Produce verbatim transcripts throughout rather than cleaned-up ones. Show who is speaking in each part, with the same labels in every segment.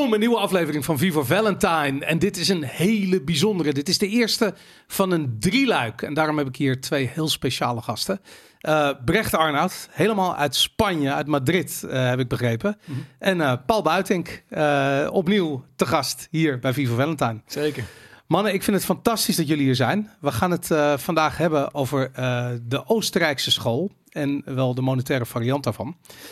Speaker 1: Welkom, een nieuwe aflevering van Viva Valentine. En dit is een hele bijzondere. Dit is de eerste van een drieluik. En daarom heb ik hier twee heel speciale gasten. Uh, Brecht Arnoud, helemaal uit Spanje, uit Madrid, uh, heb ik begrepen. Mm-hmm. En uh, Paul Buitink, uh, opnieuw te gast hier bij Viva Valentine.
Speaker 2: Zeker.
Speaker 1: Mannen, ik vind het fantastisch dat jullie hier zijn. We gaan het uh, vandaag hebben over uh, de Oostenrijkse school. En wel de monetaire variant daarvan.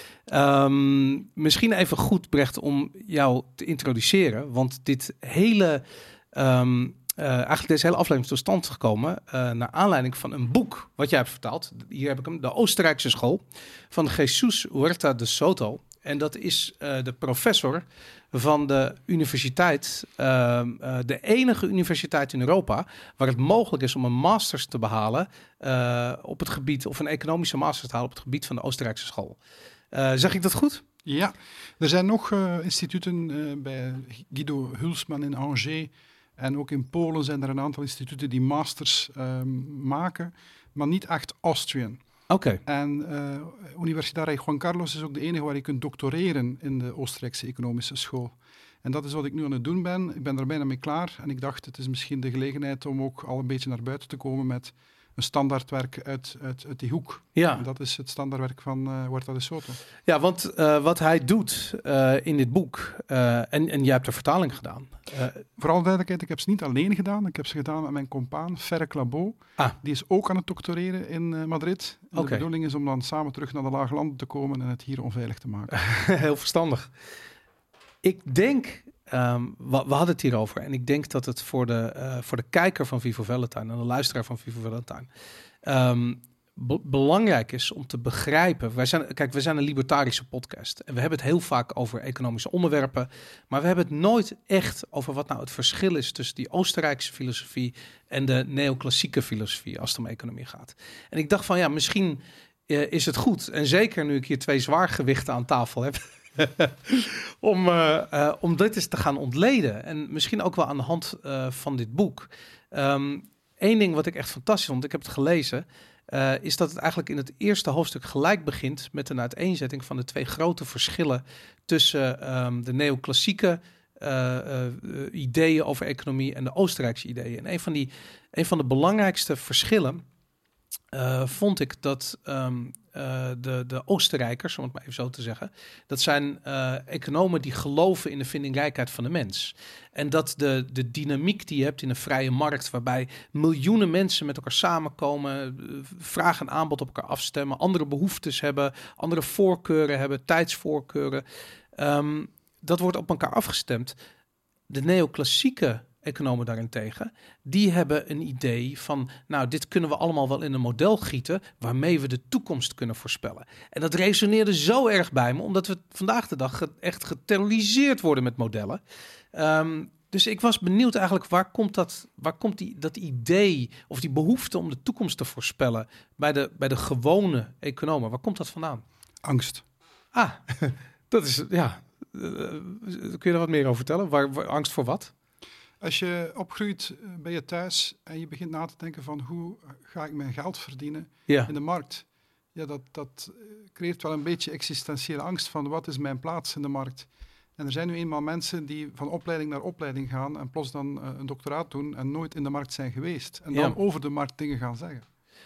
Speaker 1: Um, misschien even goed, Brecht, om jou te introduceren. Want dit hele, um, uh, eigenlijk deze hele aflevering is tot stand gekomen uh, naar aanleiding van een boek wat jij hebt vertaald. Hier heb ik hem, de Oostenrijkse school van Jesus Huerta de Soto. En dat is uh, de professor van de universiteit, uh, uh, de enige universiteit in Europa waar het mogelijk is om een masters te behalen uh, op het gebied, of een economische masters te halen op het gebied van de Oostenrijkse school. Uh, zeg ik dat goed?
Speaker 2: Ja, er zijn nog uh, instituten uh, bij Guido Hulsman in Angers en ook in Polen zijn er een aantal instituten die masters uh, maken, maar niet echt Austrian.
Speaker 1: Oké. Okay.
Speaker 2: En uh, Universitaria Juan Carlos is ook de enige waar je kunt doctoreren in de Oostenrijkse economische school. En dat is wat ik nu aan het doen ben. Ik ben er bijna mee klaar en ik dacht, het is misschien de gelegenheid om ook al een beetje naar buiten te komen met een standaardwerk uit, uit, uit die hoek.
Speaker 1: Ja.
Speaker 2: En dat is het standaardwerk van uh, Huerta de Soto.
Speaker 1: Ja, want uh, wat hij doet uh, in dit boek, uh, en, en jij hebt de vertaling gedaan. Uh,
Speaker 2: Voor alle duidelijkheid, ik heb ze niet alleen gedaan. Ik heb ze gedaan met mijn compaan, Ferre Clabot.
Speaker 1: Ah.
Speaker 2: Die is ook aan het doctoreren in uh, Madrid. En
Speaker 1: okay.
Speaker 2: De bedoeling is om dan samen terug naar de Lage Landen te komen en het hier onveilig te maken.
Speaker 1: Heel verstandig. Ik denk, um, we, we hadden het hierover. En ik denk dat het voor de, uh, voor de kijker van Viva Valentine en de luisteraar van Viva Valentine um, be- belangrijk is om te begrijpen. Wij zijn, kijk, we zijn een libertarische podcast. En we hebben het heel vaak over economische onderwerpen. Maar we hebben het nooit echt over wat nou het verschil is tussen die Oostenrijkse filosofie en de neoclassieke filosofie als het om economie gaat. En ik dacht van ja, misschien uh, is het goed. En zeker nu ik hier twee zwaargewichten aan tafel heb. om, uh, uh, om dit eens te gaan ontleden. En misschien ook wel aan de hand uh, van dit boek. Um, Eén ding wat ik echt fantastisch vond, ik heb het gelezen, uh, is dat het eigenlijk in het eerste hoofdstuk gelijk begint met een uiteenzetting van de twee grote verschillen tussen um, de neoclassieke uh, uh, ideeën over economie en de Oostenrijkse ideeën. En een van, die, een van de belangrijkste verschillen uh, vond ik dat um, Uh, de, de Oostenrijkers, om het maar even zo te zeggen, dat zijn uh, economen die geloven in de vindingrijkheid van de mens. En dat de, de dynamiek die je hebt in een vrije markt, waarbij miljoenen mensen met elkaar samenkomen, uh, vraag en aanbod op elkaar afstemmen, andere behoeftes hebben, andere voorkeuren hebben, tijdsvoorkeuren, um, dat wordt op elkaar afgestemd. De neoclassieke economen daarentegen, die hebben een idee van, nou, dit kunnen we allemaal wel in een model gieten, waarmee we de toekomst kunnen voorspellen. En dat resoneerde zo erg bij me, omdat we vandaag de dag echt geterroriseerd worden met modellen. Um, dus ik was benieuwd eigenlijk, waar komt dat, waar komt die, dat idee of die behoefte om de toekomst te voorspellen bij de, bij de gewone economen? Waar komt dat vandaan?
Speaker 2: Angst.
Speaker 1: Ah, dat is, ja, uh, kun je er wat meer over vertellen? Waar, waar, angst voor wat?
Speaker 2: Als je opgroeit bij je thuis en je begint na te denken van hoe ga ik mijn geld verdienen ja. in de markt. Ja, dat, dat creëert wel een beetje existentiële angst van wat is mijn plaats in de markt. En er zijn nu eenmaal mensen die van opleiding naar opleiding gaan en plots dan uh, een doctoraat doen en nooit in de markt zijn geweest. En dan ja. over de markt dingen gaan zeggen.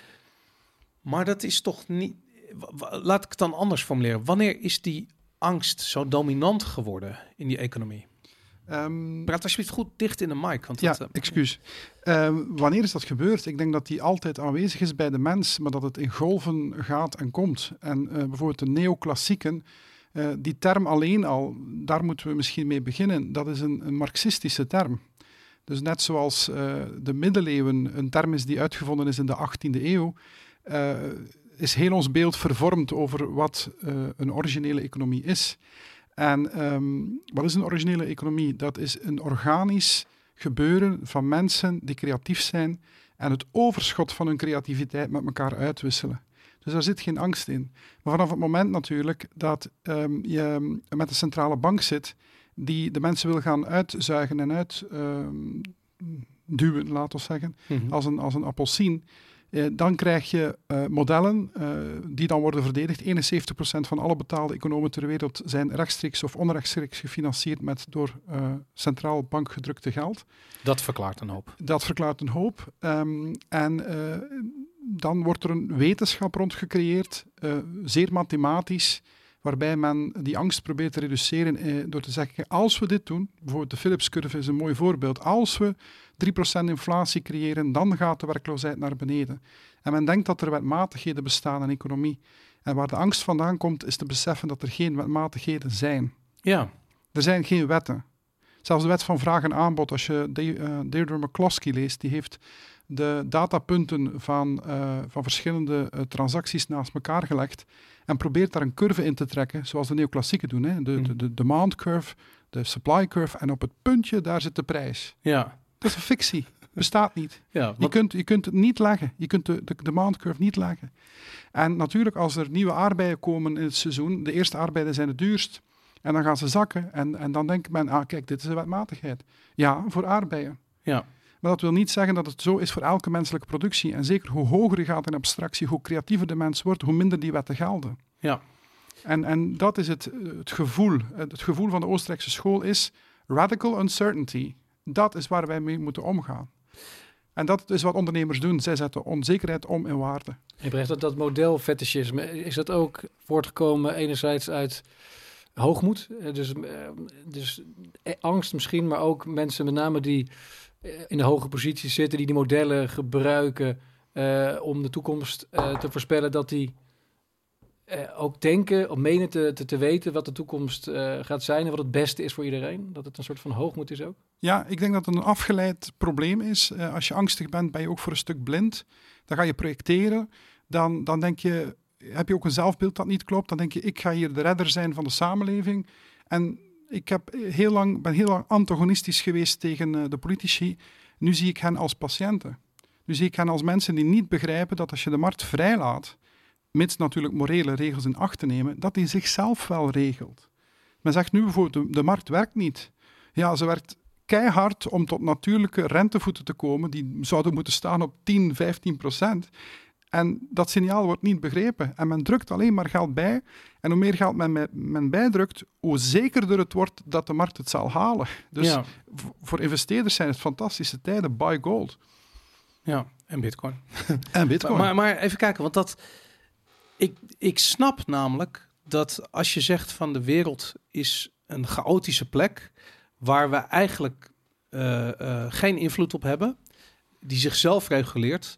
Speaker 1: Maar dat is toch niet... Laat ik het dan anders formuleren. Wanneer is die angst zo dominant geworden in die economie? Um, Praat alsjeblieft goed dicht in de mic. Want
Speaker 2: ja,
Speaker 1: dat, uh,
Speaker 2: excuus. Uh, wanneer is dat gebeurd? Ik denk dat die altijd aanwezig is bij de mens, maar dat het in golven gaat en komt. En uh, bijvoorbeeld de neoclassieken, uh, die term alleen al, daar moeten we misschien mee beginnen. Dat is een, een marxistische term. Dus net zoals uh, de middeleeuwen een term is die uitgevonden is in de achttiende eeuw, uh, is heel ons beeld vervormd over wat uh, een originele economie is. En um, wat is een originele economie? Dat is een organisch gebeuren van mensen die creatief zijn en het overschot van hun creativiteit met elkaar uitwisselen. Dus daar zit geen angst in. Maar vanaf het moment natuurlijk dat um, je met een centrale bank zit die de mensen wil gaan uitzuigen en uitduwen, um, laten we zeggen, mm-hmm. als een, als een appelsien, Uh, dan krijg je uh, modellen uh, die dan worden verdedigd. eenenzeventig procent van alle betaalde economen ter wereld zijn rechtstreeks of onrechtstreeks gefinancierd met door uh, centraal bank gedrukte geld.
Speaker 1: Dat verklaart een hoop.
Speaker 2: Dat verklaart een hoop. Um, en uh, dan wordt er een wetenschap rond gecreëerd, uh, zeer mathematisch, waarbij men die angst probeert te reduceren eh, door te zeggen, als we dit doen, bijvoorbeeld de Phillips-curve is een mooi voorbeeld, als we drie procent inflatie creëren, dan gaat de werkloosheid naar beneden. En men denkt dat er wetmatigheden bestaan in de economie. En waar de angst vandaan komt, is te beseffen dat er geen wetmatigheden zijn.
Speaker 1: Ja.
Speaker 2: Er zijn geen wetten. Zelfs de wet van vraag en aanbod, als je de, uh, Deirdre McCloskey leest, die heeft de datapunten van, uh, van verschillende uh, transacties naast elkaar gelegd en probeert daar een curve in te trekken, zoals de neoclassieken doen. Hè? De, de, de demand curve, de supply curve, en op het puntje, daar zit de prijs.
Speaker 1: Ja.
Speaker 2: Dat is een fictie. Bestaat niet.
Speaker 1: Ja, wat...
Speaker 2: je, kunt, je kunt het niet leggen. Je kunt de, de demand curve niet leggen. En natuurlijk, als er nieuwe aardbeien komen in het seizoen, de eerste aardbeien zijn het duurst, en dan gaan ze zakken, en, en dan denkt men, ah kijk, dit is een wetmatigheid. Ja, voor aardbeien.
Speaker 1: Ja.
Speaker 2: Maar dat wil niet zeggen dat het zo is voor elke menselijke productie. En zeker hoe hoger je gaat in abstractie, hoe creatiever de mens wordt, hoe minder die wetten gelden.
Speaker 1: Ja.
Speaker 2: En, en dat is het, het gevoel. Het gevoel van de Oostenrijkse school is radical uncertainty. Dat is waar wij mee moeten omgaan. En dat is wat ondernemers doen. Zij zetten onzekerheid om in waarde.
Speaker 3: Hebrecht, dat, dat model fetischisme, is dat ook voortgekomen enerzijds uit hoogmoed? Dus, dus angst misschien, maar ook mensen met name die in de hoge posities zitten, die die modellen gebruiken uh, om de toekomst uh, te voorspellen, dat die uh, ook denken of menen te, te, te weten wat de toekomst uh, gaat zijn en wat het beste is voor iedereen. Dat het een soort van hoogmoed is ook.
Speaker 2: Ja, ik denk dat het een afgeleid probleem is. Uh, als je angstig bent, ben je ook voor een stuk blind. Dan ga je projecteren. Dan, dan denk je, heb je ook een zelfbeeld dat niet klopt. Dan denk je, ik ga hier de redder zijn van de samenleving. En ik heb heel lang, ben heel lang antagonistisch geweest tegen uh, de politici. Nu zie ik hen als patiënten. Nu zie ik hen als mensen die niet begrijpen dat als je de markt vrijlaat, mits natuurlijk morele regels in acht te nemen, dat die zichzelf wel regelt. Men zegt nu bijvoorbeeld, de, de markt werkt niet. Ja, ze werkt keihard om tot natuurlijke rentevoeten te komen, die zouden moeten staan op tien, vijftien procent. En dat signaal wordt niet begrepen. En men drukt alleen maar geld bij. En hoe meer geld men, men bijdrukt, hoe zekerder het wordt dat de markt het zal halen. Dus
Speaker 1: ja.
Speaker 2: v- voor investeerders zijn het fantastische tijden. Buy gold.
Speaker 1: Ja, en bitcoin.
Speaker 2: En bitcoin.
Speaker 1: Maar, maar even kijken, want dat... Ik, ik snap namelijk dat als je zegt van de wereld is een chaotische plek, waar we eigenlijk uh, uh, geen invloed op hebben, die zichzelf reguleert.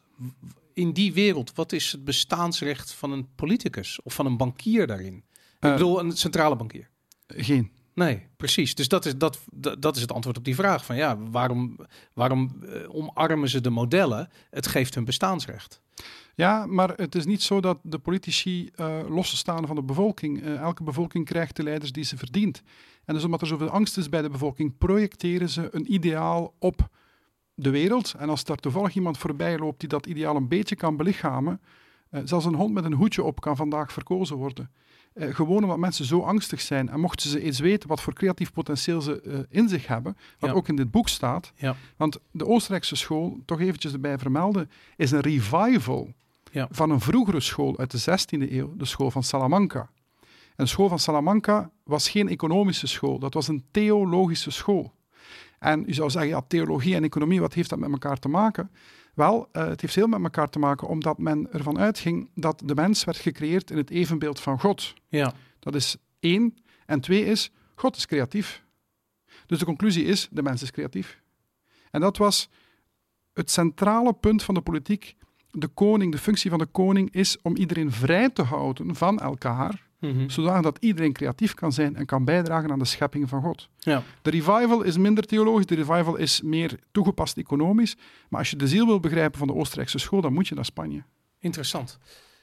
Speaker 1: In die wereld, wat is het bestaansrecht van een politicus of van een bankier daarin? Ik
Speaker 2: Uh,
Speaker 1: bedoel, een centrale bankier.
Speaker 2: Geen.
Speaker 1: Nee, precies. Dus dat is, dat, dat is het antwoord op die vraag. Van ja, waarom, waarom uh, omarmen ze de modellen? Het geeft hun bestaansrecht.
Speaker 2: Ja, maar het is niet zo dat de politici uh, losstaan van de bevolking. Uh, elke bevolking krijgt de leiders die ze verdient. En dus omdat er zoveel angst is bij de bevolking, projecteren ze een ideaal op de wereld. En als daar toevallig iemand voorbij loopt die dat ideaal een beetje kan belichamen, uh, zelfs een hond met een hoedje op kan vandaag verkozen worden. Uh, gewoon omdat mensen zo angstig zijn. En mochten ze eens weten wat voor creatief potentieel ze uh, in zich hebben, wat
Speaker 1: ja.
Speaker 2: ook in dit boek staat.
Speaker 1: Ja.
Speaker 2: Want de Oostenrijkse school, toch eventjes erbij vermelden, is een revival
Speaker 1: ja.
Speaker 2: van een vroegere school uit de zestiende eeuw, de school van Salamanca. En de school van Salamanca was geen economische school, dat was een theologische school. En u zou zeggen, ja, theologie en economie, wat heeft dat met elkaar te maken? Wel, uh, het heeft heel met elkaar te maken, omdat men ervan uitging dat de mens werd gecreëerd in het evenbeeld van God.
Speaker 1: Ja.
Speaker 2: Dat is één. En twee is, God is creatief. Dus de conclusie is, de mens is creatief. En dat was het centrale punt van de politiek. De koning, de functie van de koning is om iedereen vrij te houden van elkaar,
Speaker 1: Mm-hmm.
Speaker 2: zodat iedereen creatief kan zijn en kan bijdragen aan de schepping van God.
Speaker 1: Ja.
Speaker 2: De revival is minder theologisch, de revival is meer toegepast economisch, maar als je de ziel wil begrijpen van de Oostenrijkse school, dan moet je naar Spanje.
Speaker 1: Interessant.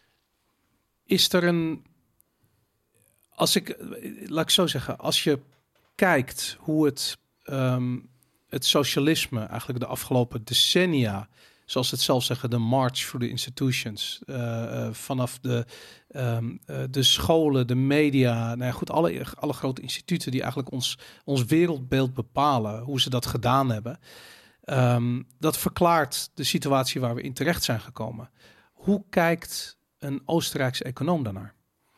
Speaker 1: Is er een... Als ik... Laat ik zo zeggen, als je kijkt hoe het, um, het socialisme eigenlijk de afgelopen decennia, zoals het zelf zeggen, de march through the institutions, uh, uh, vanaf de, um, uh, de scholen, de media, nou ja, goed, alle, alle grote instituten die eigenlijk ons, ons wereldbeeld bepalen, hoe ze dat gedaan hebben. Um, dat verklaart de situatie waar we in terecht zijn gekomen. Hoe kijkt een Oostenrijkse econoom daarnaar?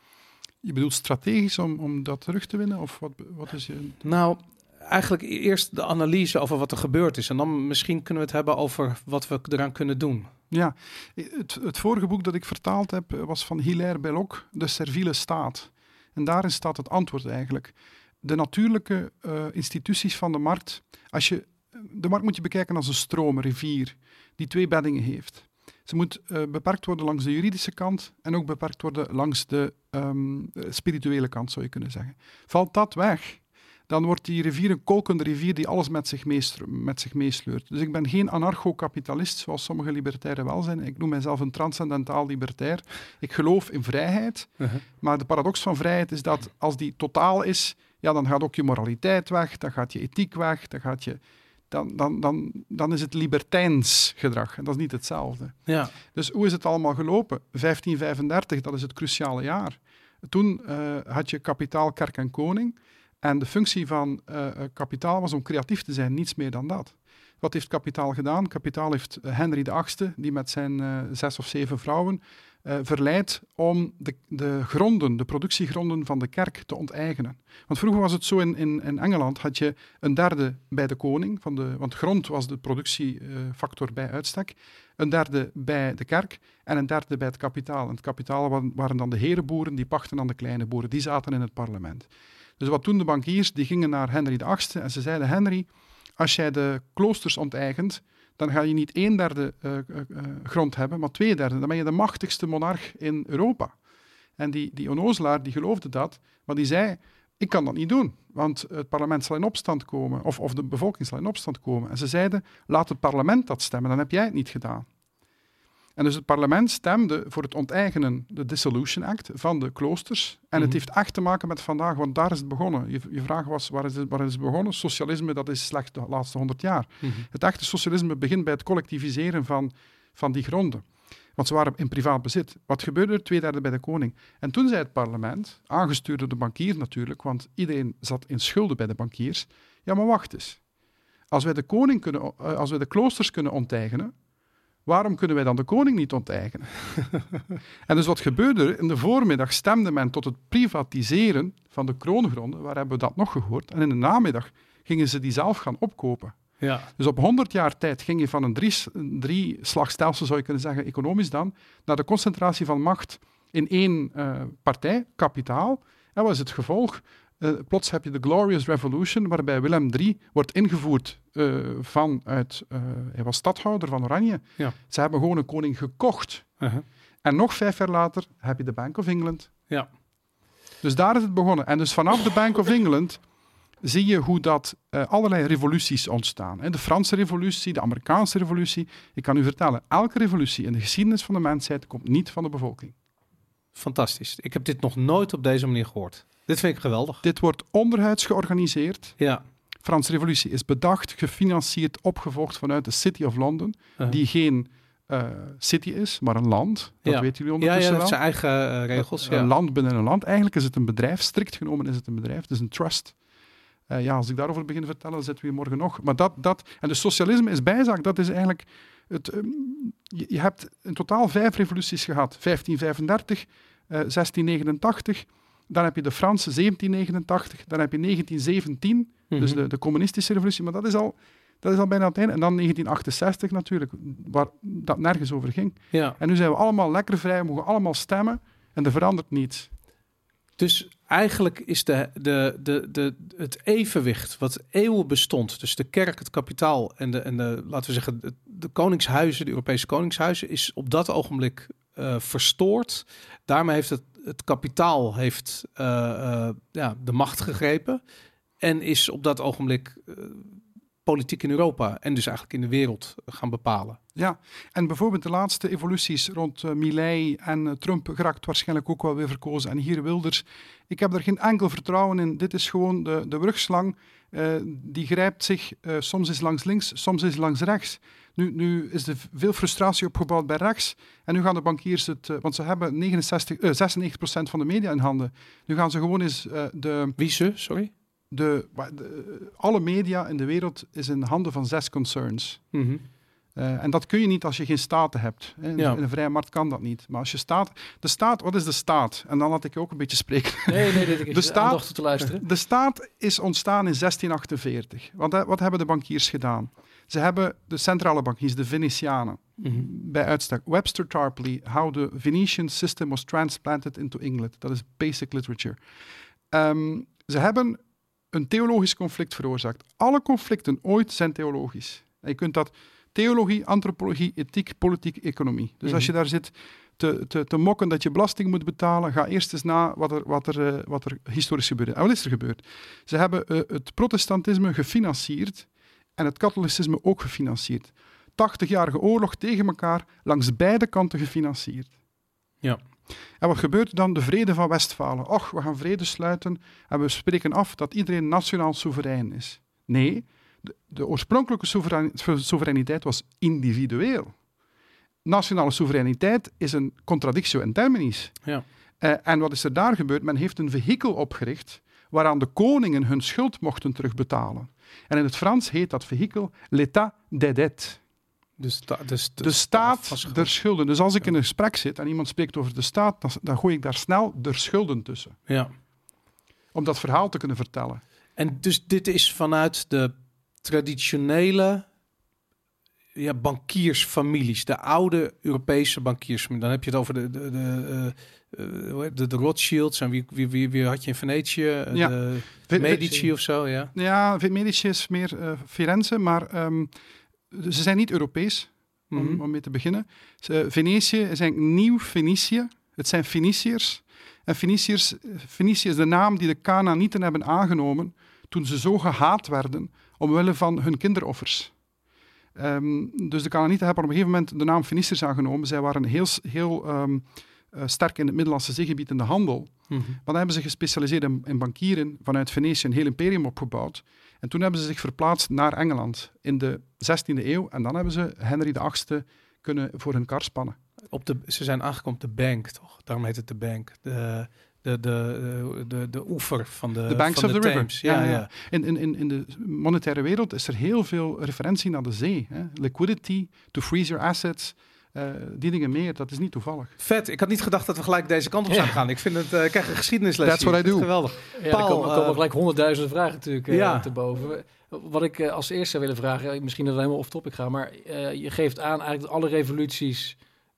Speaker 2: Je bedoelt strategisch om, om dat terug te winnen? Of wat, wat is je...
Speaker 1: Nou, eigenlijk eerst de analyse over wat er gebeurd is. En dan misschien kunnen we het hebben over wat we eraan kunnen doen.
Speaker 2: Ja, het, het vorige boek dat ik vertaald heb was van Hilaire Belloc, De Serviele Staat. En daarin staat het antwoord eigenlijk. De natuurlijke uh, instituties van de markt. Als je, de markt moet je bekijken als een stroom, een rivier, die twee beddingen heeft. Ze moet uh, beperkt worden langs de juridische kant en ook beperkt worden langs de um, spirituele kant, zou je kunnen zeggen. Valt dat weg, dan wordt die rivier een kolkende rivier die alles met zich, meestru- met zich meesleurt. Dus ik ben geen anarcho-kapitalist, zoals sommige libertairen wel zijn. Ik noem mijzelf een transcendentaal libertair. Ik geloof in vrijheid, uh-huh. maar de paradox van vrijheid is dat als die totaal is, ja, dan gaat ook je moraliteit weg, dan gaat je ethiek weg, dan gaat je... Dan, dan, dan, dan is het libertijns gedrag. En dat is niet hetzelfde.
Speaker 1: Ja.
Speaker 2: Dus hoe is het allemaal gelopen? vijftien vijfendertig, dat is het cruciale jaar. Toen uh, had je kapitaal, kerk en koning. En de functie van uh, kapitaal was om creatief te zijn, niets meer dan dat. Wat heeft kapitaal gedaan? Kapitaal heeft Henry de achtste, die met zijn uh, zes of zeven vrouwen, uh, verleid om de, de gronden, de productiegronden van de kerk te onteigenen. Want vroeger was het zo, in, in, in Engeland had je een derde bij de koning, van de, want grond was de productiefactor uh, bij uitstek, een derde bij de kerk en een derde bij het kapitaal. En het kapitaal waren, waren dan de herenboeren, die pachten aan de kleine boeren, die zaten in het parlement. Dus wat doen de bankiers? Die gingen naar Henry de achtste en ze zeiden, Henry, als jij de kloosters onteigent, dan ga je niet een derde uh, uh, grond hebben, maar twee derde. Dan ben je de machtigste monarch in Europa. En die, die onnozelaar, die geloofde dat, maar die zei, ik kan dat niet doen, want het parlement zal in opstand komen, of, of de bevolking zal in opstand komen. En ze zeiden, laat het parlement dat stemmen, dan heb jij het niet gedaan. En dus het parlement stemde voor het onteigenen, de Dissolution Act, van de kloosters. En mm-hmm. het heeft echt te maken met vandaag, want daar is het begonnen. Je, je vraag was, waar is, het, waar is het begonnen? Socialisme, dat is slechts de laatste honderd jaar. Mm-hmm. Het echte socialisme begint bij het collectiviseren van, van die gronden. Want ze waren in privaat bezit. Wat gebeurde er? Twee derde bij de koning. En toen zei het parlement, aangestuurd door de bankiers natuurlijk, want iedereen zat in schulden bij de bankiers. Ja, maar wacht eens. Als wij de, koning kunnen, als wij de kloosters kunnen onteigenen, waarom kunnen wij dan de koning niet onteigenen? En dus wat gebeurde er? In de voormiddag stemde men tot het privatiseren van de kroongronden. Waar hebben we dat nog gehoord? En in de namiddag gingen ze die zelf gaan opkopen.
Speaker 1: Ja.
Speaker 2: Dus op honderd jaar tijd ging je van een drie, een drie slagstelsel, zou je kunnen zeggen, economisch dan, naar de concentratie van macht in één uh, partij, kapitaal. En wat is het gevolg? Uh, plots heb je de Glorious Revolution, waarbij Willem de derde wordt ingevoerd uh, vanuit... Uh, hij was stadhouder van Oranje.
Speaker 1: Ja.
Speaker 2: Ze hebben gewoon een koning gekocht.
Speaker 1: Uh-huh.
Speaker 2: En nog vijf jaar later heb je de Bank of England.
Speaker 1: Ja.
Speaker 2: Dus daar is het begonnen. En dus vanaf de Bank of England zie je hoe dat uh, allerlei revoluties ontstaan. Hè? De Franse revolutie, de Amerikaanse revolutie. Ik kan u vertellen, elke revolutie in de geschiedenis van de mensheid komt niet van de bevolking.
Speaker 1: Fantastisch. Ik heb dit nog nooit op deze manier gehoord. Dit vind ik geweldig.
Speaker 2: Dit wordt onderhuids georganiseerd.
Speaker 1: Ja.
Speaker 2: De Franse revolutie is bedacht, gefinancierd, opgevolgd vanuit de City of London, uh-huh. die geen uh, city is, maar een land. Dat
Speaker 1: ja.
Speaker 2: weten jullie ondertussen
Speaker 1: wel.
Speaker 2: Ja,
Speaker 1: ja, dat zijn eigen uh, regels.
Speaker 2: Een
Speaker 1: ja.
Speaker 2: land binnen een land. Eigenlijk is het een bedrijf. Strikt genomen is het een bedrijf. Het is een trust. Uh, ja, als ik daarover begin te vertellen, dan zitten we hier morgen nog. Maar dat, dat, en de socialisme is bijzaak. Dat is eigenlijk... Het, um, je, je hebt in totaal vijf revoluties gehad. vijftien vijfendertig, uh, zestien negenentachtig... Dan heb je de Franse zeventien negenentachtig, dan heb je negentien zeventien, mm-hmm. dus de, de communistische revolutie, maar dat is, al, dat is al bijna het einde. En dan negentien achtenzestig natuurlijk, waar dat nergens over ging.
Speaker 1: Ja.
Speaker 2: En nu zijn we allemaal lekker vrij, we mogen allemaal stemmen en er verandert niets.
Speaker 1: Dus eigenlijk is de, de, de, de, het evenwicht wat eeuwen bestond, dus de kerk, het kapitaal en de, en de laten we zeggen, de, de koningshuizen, de Europese koningshuizen, is op dat ogenblik uh, verstoord. Daarmee heeft het Het kapitaal heeft uh, uh, ja, de macht gegrepen en is op dat ogenblik uh, politiek in Europa en dus eigenlijk in de wereld gaan bepalen.
Speaker 2: Ja, en bijvoorbeeld de laatste evoluties rond uh, Milei en uh, Trump geraakt waarschijnlijk ook wel weer verkozen. En hier Wilders. Ik heb er geen enkel vertrouwen in. Dit is gewoon de, de brugslang. Uh, die grijpt zich, uh, soms is langs links, soms is langs rechts. Nu, nu is er veel frustratie opgebouwd bij rechts. En nu gaan de bankiers het... Uh, want ze hebben negenenzestig, uh, zesennegentig procent van de media in handen. Nu gaan ze gewoon eens uh, de...
Speaker 1: Wie ze, sorry?
Speaker 2: de, de, alle media in de wereld is in handen van zes concerns.
Speaker 1: Mm-hmm.
Speaker 2: Uh, en dat kun je niet als je geen staten hebt. Hè.
Speaker 1: Ja.
Speaker 2: In een vrije markt kan dat niet. Maar als je staat... De staat, wat is de staat? En dan laat ik je ook een beetje spreken.
Speaker 3: Nee, nee, dit is
Speaker 2: de staat,
Speaker 3: aandacht te luisteren.
Speaker 2: De staat is ontstaan in zestien achtenveertig. Want wat hebben de bankiers gedaan? Ze hebben de centrale bankiers, de Venetianen,
Speaker 1: Mm-hmm.
Speaker 2: bij uitstek. Webster Tarpley, How the Venetian System Was Transplanted into England. Dat is basic literature. Um, ze hebben een theologisch conflict veroorzaakt. Alle conflicten ooit zijn theologisch. En je kunt dat theologie, antropologie, ethiek, politiek, economie. Dus mm-hmm. als je daar zit te, te, te mokken dat je belasting moet betalen, ga eerst eens na wat er, wat er, uh, wat er historisch gebeurde. En wat is er gebeurd? Ze hebben uh, het protestantisme gefinancierd en het katholicisme ook gefinancierd. tachtigjarige oorlog tegen elkaar, langs beide kanten gefinancierd.
Speaker 1: Ja.
Speaker 2: En wat gebeurt dan? De vrede van Westfalen. Och, we gaan vrede sluiten en we spreken af dat iedereen nationaal soeverein is. Nee, de, de oorspronkelijke soeverein, soevereiniteit was individueel. Nationale soevereiniteit is een contradictio in terminis.
Speaker 1: Ja.
Speaker 2: Uh, en wat is er daar gebeurd? Men heeft een vehikel opgericht waaraan de koningen hun schuld mochten terugbetalen. En in het Frans heet dat vehikel l'état des dettes.
Speaker 1: De, sta, de, de,
Speaker 2: de staat der schulden. Dus als ik in een gesprek zit en iemand spreekt over de staat, dan, dan gooi ik daar snel der schulden tussen.
Speaker 1: Ja.
Speaker 2: Om dat verhaal te kunnen vertellen.
Speaker 1: En dus dit is vanuit de traditionele ja, bankiersfamilies, de oude Europese bankiersfamilies. Dan heb je het over de, de, de, uh, de, de Rothschilds en wie, wie, wie, wie had je in Venetië?
Speaker 2: Ja.
Speaker 1: De
Speaker 2: Ve-
Speaker 1: Medici
Speaker 2: Ve-
Speaker 1: of zo, ja.
Speaker 2: Ja, Medici is meer uh, Firenze, maar um, ze zijn niet Europees, om, mm-hmm. om mee te beginnen. Ze, Venetië is eigenlijk nieuw Fenicië. Het zijn Feniciërs. En Feniciërs, Fenicië is de naam die de Kanaanieten hebben aangenomen toen ze zo gehaat werden omwille van hun kinderoffers. Um, dus de Kanaanieten hebben op een gegeven moment de naam Feniciërs aangenomen. Zij waren heel, heel um, uh, sterk in het Middellandse Zeegebied in de handel.
Speaker 1: Mm-hmm.
Speaker 2: Maar dan hebben ze gespecialiseerd in, in bankieren, vanuit Venetië een heel imperium opgebouwd. En toen hebben ze zich verplaatst naar Engeland in de zestiende eeuw. En dan hebben ze Henry de achtste kunnen voor hun kar spannen.
Speaker 1: Op de, ze zijn aangekomen op de bank, toch? Daarom heet het de bank. De, de, de, de, de oever van de
Speaker 2: The banks
Speaker 1: van
Speaker 2: of
Speaker 1: de
Speaker 2: the river.
Speaker 1: Thames. Ja,
Speaker 2: Ja, ja.
Speaker 1: ja.
Speaker 2: In, in, in de monetaire wereld is er heel veel referentie naar de zee. Hè. Liquidity, to freeze your assets, uh, die dingen meer. Dat is niet toevallig.
Speaker 1: Vet. Ik had niet gedacht dat we gelijk deze kant op zouden gaan. Ik vind het, uh, ik krijg een geschiedenisles.
Speaker 2: That's
Speaker 1: hier.
Speaker 2: what I do.
Speaker 1: Geweldig.
Speaker 3: Ja,
Speaker 1: Paul,
Speaker 3: er komen, er komen
Speaker 1: uh,
Speaker 3: gelijk honderdduizenden vragen natuurlijk uh,
Speaker 1: ja.
Speaker 3: te boven. Wat ik uh, als eerste zou willen vragen, misschien dat we helemaal off-topic gaan, maar uh, je geeft aan eigenlijk dat alle revoluties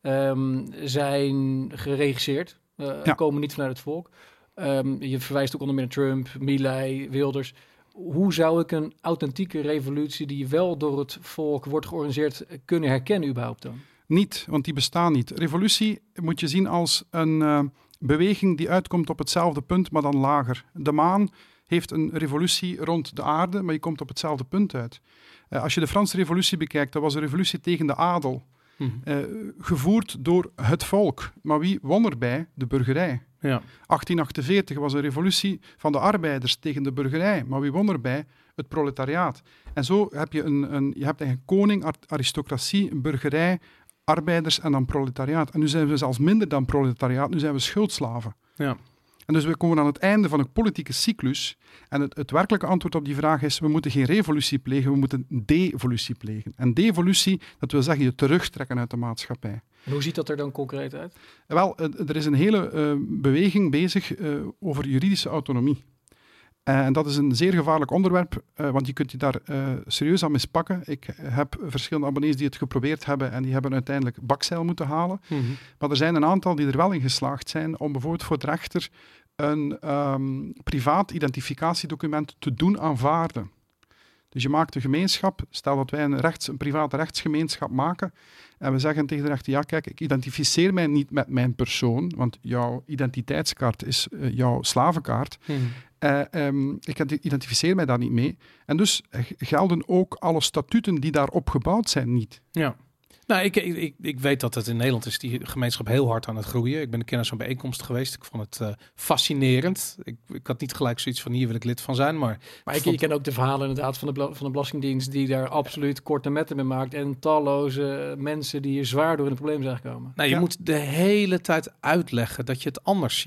Speaker 3: um, zijn geregisseerd, uh,
Speaker 2: Ja.
Speaker 3: komen niet vanuit het volk. Um, je verwijst ook onder meer naar Trump, Milei, Wilders. Hoe zou ik een authentieke revolutie die wel door het volk wordt georganiseerd kunnen herkennen überhaupt dan?
Speaker 2: Niet, want die bestaan niet. Revolutie moet je zien als een uh, beweging die uitkomt op hetzelfde punt, maar dan lager. De maan heeft een revolutie rond de aarde, maar je komt op hetzelfde punt uit. Uh, als je de Franse revolutie bekijkt, dat was een revolutie tegen de adel.
Speaker 1: Mm-hmm.
Speaker 2: Uh, gevoerd door het volk. Maar wie won erbij? De burgerij.
Speaker 1: Ja.
Speaker 2: achttien achtenveertig was een revolutie van de arbeiders tegen de burgerij. Maar wie won erbij? Het proletariaat. En zo heb je een, een, je hebt een koning, aristocratie, een burgerij, arbeiders en dan proletariaat. En nu zijn we zelfs minder dan proletariaat, nu zijn we schuldslaven.
Speaker 1: Ja.
Speaker 2: En dus we komen aan het einde van een politieke cyclus. En het, het werkelijke antwoord op die vraag is, we moeten geen revolutie plegen, we moeten devolutie plegen. En devolutie, dat wil zeggen je terugtrekken uit de maatschappij.
Speaker 3: En hoe ziet dat er dan concreet uit?
Speaker 2: Wel, er is een hele uh, beweging bezig uh, over juridische autonomie. Uh, en dat is een zeer gevaarlijk onderwerp, uh, want je kunt je daar uh, serieus aan mispakken. Ik heb verschillende abonnees die het geprobeerd hebben en die hebben uiteindelijk bakzeil moeten halen.
Speaker 1: Mm-hmm.
Speaker 2: Maar er zijn een aantal die er wel in geslaagd zijn om bijvoorbeeld voor de rechter een um, privaat identificatiedocument te doen aanvaarden. Dus je maakt een gemeenschap, stel dat wij een, rechts, een private rechtsgemeenschap maken en we zeggen tegen de rechter, ja kijk, ik identificeer mij niet met mijn persoon, want jouw identiteitskaart is uh, jouw slavenkaart.
Speaker 1: Mm-hmm.
Speaker 2: Uh, um, ik identificeer mij daar niet mee. En dus gelden ook alle statuten die daarop gebouwd zijn niet.
Speaker 1: Ja. Nou, ik, ik, ik weet dat het in Nederland is die gemeenschap heel hard aan het groeien. Ik ben een keer naar zo'n bijeenkomst geweest. Ik vond het uh, fascinerend. Ik, ik had niet gelijk zoiets van hier wil ik lid van zijn. Maar,
Speaker 3: maar ik,
Speaker 1: vond...
Speaker 3: je ken ook de verhalen inderdaad van de, van de Belastingdienst die daar absoluut korte metten mee maakt. En talloze mensen die hier zwaar door in het probleem zijn gekomen.
Speaker 1: Nou, je
Speaker 2: ja.
Speaker 1: moet de hele tijd uitleggen dat je het anders ziet.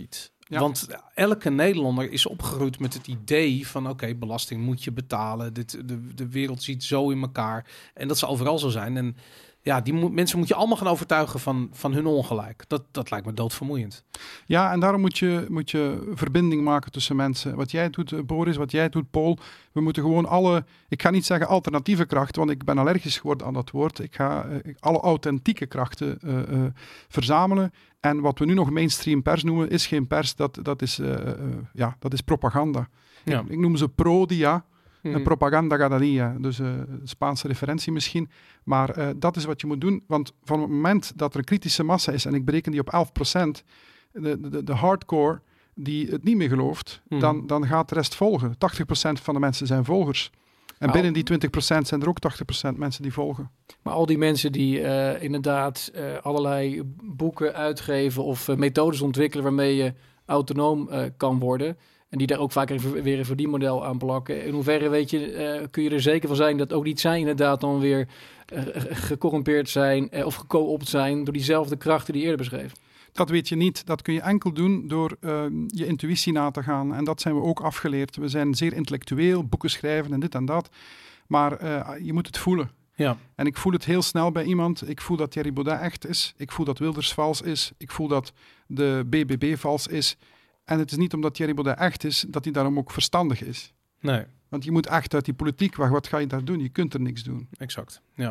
Speaker 2: Ja.
Speaker 1: Want elke Nederlander is opgegroeid met het idee van... oké, okay, belasting moet je betalen. Dit, de, de wereld ziet zo in elkaar. En dat zal overal zo zijn. En ja, die mo- mensen moet je allemaal gaan overtuigen van, van hun ongelijk. Dat, dat lijkt me doodvermoeiend.
Speaker 2: Ja, en daarom moet je, moet je verbinding maken tussen mensen. Wat jij doet, Boris, wat jij doet, Paul. We moeten gewoon alle, ik ga niet zeggen alternatieve krachten, want ik ben allergisch geworden aan dat woord. Ik ga uh, alle authentieke krachten uh, uh, verzamelen. En wat we nu nog mainstream pers noemen, is geen pers, dat, dat, is, uh, uh, ja, dat is propaganda.
Speaker 1: Ja.
Speaker 2: Ik, ik noem ze prodia.
Speaker 1: Mm-hmm.
Speaker 2: En propaganda galeria, dus uh, Spaanse referentie misschien. Maar uh, dat is wat je moet doen, want van het moment dat er een kritische massa is, en ik bereken die op elf procent, de, de, de hardcore die het niet meer gelooft,
Speaker 1: Mm.
Speaker 2: dan, dan gaat de rest volgen. tachtig procent van de mensen zijn volgers. En
Speaker 3: Nou,
Speaker 2: binnen die twintig procent zijn er ook tachtig procent mensen die volgen.
Speaker 3: Maar al die mensen die uh, inderdaad uh, allerlei boeken uitgeven of uh, methodes ontwikkelen waarmee je autonoom uh, kan worden... en die daar ook vaak even weer een verdienmodel aan plakken. In hoeverre weet je, uh, kun je er zeker van zijn dat ook niet zij inderdaad dan weer uh, gecorrumpeerd zijn uh, of geko-opt zijn door diezelfde krachten die je eerder beschreef?
Speaker 2: Dat weet je niet. Dat kun je enkel doen door uh, je intuïtie na te gaan. En dat zijn we ook afgeleerd. We zijn zeer intellectueel, boeken schrijven en dit en dat. Maar uh, je moet het voelen.
Speaker 1: Ja.
Speaker 2: En ik voel het heel snel bij iemand. Ik voel dat Thierry Baudet echt is. Ik voel dat Wilders vals is. Ik voel dat de B B B vals is. En het is niet omdat Thierry Baudet echt is, dat hij daarom ook verstandig is.
Speaker 1: Nee,
Speaker 2: Want je moet echt uit die politiek weg. Wat ga je daar doen? Je kunt er niks doen.
Speaker 1: exact. Ja.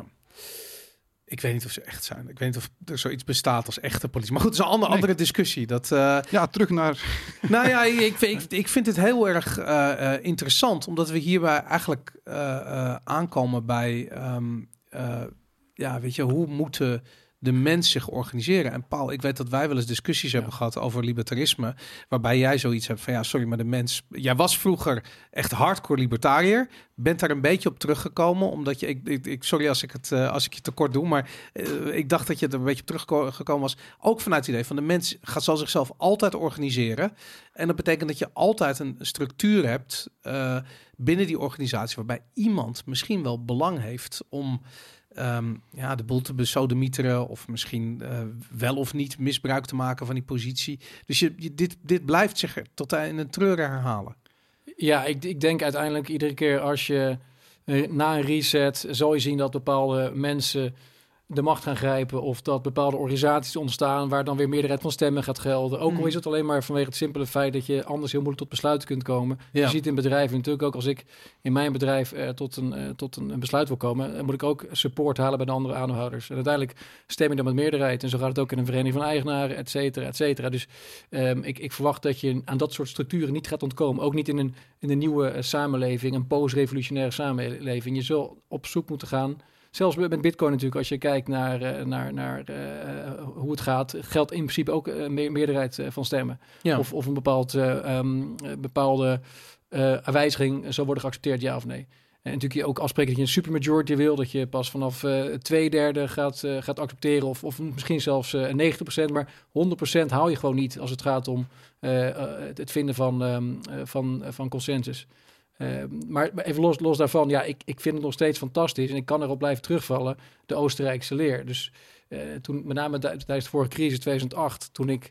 Speaker 1: Ik weet niet of ze echt zijn. Ik weet niet of er zoiets bestaat als echte politie. Maar goed, het is een andere,
Speaker 2: Nee.
Speaker 1: andere discussie. Dat, uh,
Speaker 2: Ja, terug naar...
Speaker 1: nou ja, ik, ik, ik vind het heel erg uh, uh, interessant. Omdat we hierbij eigenlijk uh, uh, aankomen bij... Um, uh, ja, weet je, hoe moeten de mens zich organiseren? En Paul, ik weet dat wij wel eens discussies
Speaker 3: Ja.
Speaker 1: hebben gehad over libertarisme. Waarbij jij zoiets hebt van, ja, sorry, maar de mens... Jij was vroeger echt hardcore libertariër. Bent daar een beetje op teruggekomen. Omdat je, ik, ik, ik sorry als ik het uh, als ik je tekort doe, maar uh, ik dacht dat je er een beetje op teruggekomen was. Ook vanuit het idee van de mens gaat zal zichzelf altijd organiseren. En dat betekent dat je altijd een structuur hebt uh, binnen die organisatie waarbij iemand misschien wel belang heeft om Um, ja, de boel te besodemieteren of misschien uh, wel of niet misbruik te maken van die positie. Dus je, je, dit, dit blijft zich tot in een treuren herhalen.
Speaker 3: Ja, ik, ik denk uiteindelijk iedere keer als je uh, na een reset zal je zien dat bepaalde mensen de macht gaan grijpen of dat bepaalde organisaties ontstaan waar dan weer meerderheid van stemmen gaat gelden. Ook al
Speaker 1: Mm.
Speaker 3: is het alleen maar vanwege het simpele feit dat je anders heel moeilijk tot besluiten kunt komen.
Speaker 1: Ja.
Speaker 3: Je ziet in bedrijven natuurlijk ook, als ik in mijn bedrijf uh, tot, een, uh, tot een, een besluit wil komen, dan moet ik ook support halen bij de andere aandeelhouders. En uiteindelijk stem ik dan met meerderheid. En zo gaat het ook in een vereniging van eigenaren, et cetera, et cetera. Dus um, ik, ik verwacht dat je aan dat soort structuren niet gaat ontkomen. Ook niet in een, in een nieuwe uh, samenleving, een post-revolutionaire samenleving. Je zult op zoek moeten gaan. Zelfs met Bitcoin natuurlijk, als je kijkt naar, uh, naar, naar uh, hoe het gaat, geldt in principe ook een me- meerderheid uh, van stemmen.
Speaker 1: Ja.
Speaker 3: Of, of een bepaald, uh, um, bepaalde uh, wijziging zou worden geaccepteerd, ja of nee. En natuurlijk je ook afspreken dat je een supermajority wil, dat je pas vanaf uh, twee derde gaat, uh, gaat accepteren, of, of misschien zelfs uh, negentig procent, maar honderd procent hou je gewoon niet als het gaat om uh, uh, het vinden van, um, uh, van, uh, van consensus. Uh, maar even los, los daarvan, ja, ik, ik vind het nog steeds fantastisch en ik kan erop blijven terugvallen, de Oostenrijkse leer. Dus uh, toen, met name tijdens de vorige crisis tweeduizend acht, toen ik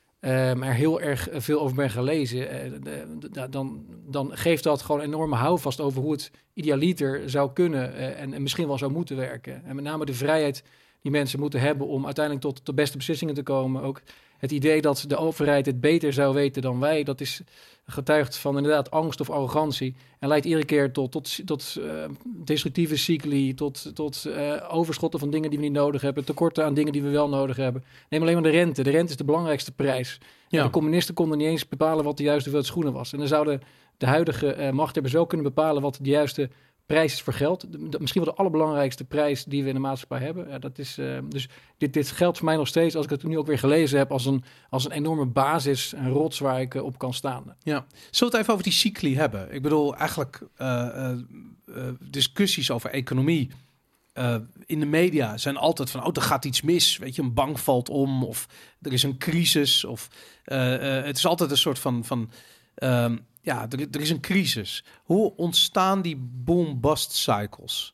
Speaker 3: um, er heel erg veel over ben gaan lezen, uh, de, de, dan, dan geeft dat gewoon een enorme houvast over hoe het idealiter zou kunnen uh, en, en misschien wel zou moeten werken. En met name de vrijheid die mensen moeten hebben om uiteindelijk tot de beste beslissingen te komen. Ook het idee dat de overheid het beter zou weten dan wij, dat is getuigt van inderdaad angst of arrogantie en leidt iedere keer tot, tot, tot uh, destructieve cycli, tot, tot uh, overschotten van dingen die we niet nodig hebben, tekorten aan dingen die we wel nodig hebben. Neem alleen maar de rente. De rente is de belangrijkste prijs. Ja. De communisten konden niet eens bepalen wat de juiste hoeveelheid schoenen was. En dan zouden de huidige uh, machthebbers wel kunnen bepalen wat de juiste prijs is voor geld. De, de, misschien wel de allerbelangrijkste prijs die we in de maatschappij hebben. Ja, dat is, uh, dus dit, dit geldt voor mij nog steeds, als ik het nu ook weer gelezen heb, als een, als een enorme basis, een rots waar ik uh, op kan staan.
Speaker 1: Ja, zullen we het even over die cycli hebben? Ik bedoel, eigenlijk uh, uh, uh, discussies over economie uh, in de media zijn altijd van, oh, er gaat iets mis. Weet je, een bank valt om of er is een crisis. Of uh, uh, het is altijd een soort van... van um, ja, er, er is een crisis. Hoe ontstaan die boom-bust cycles?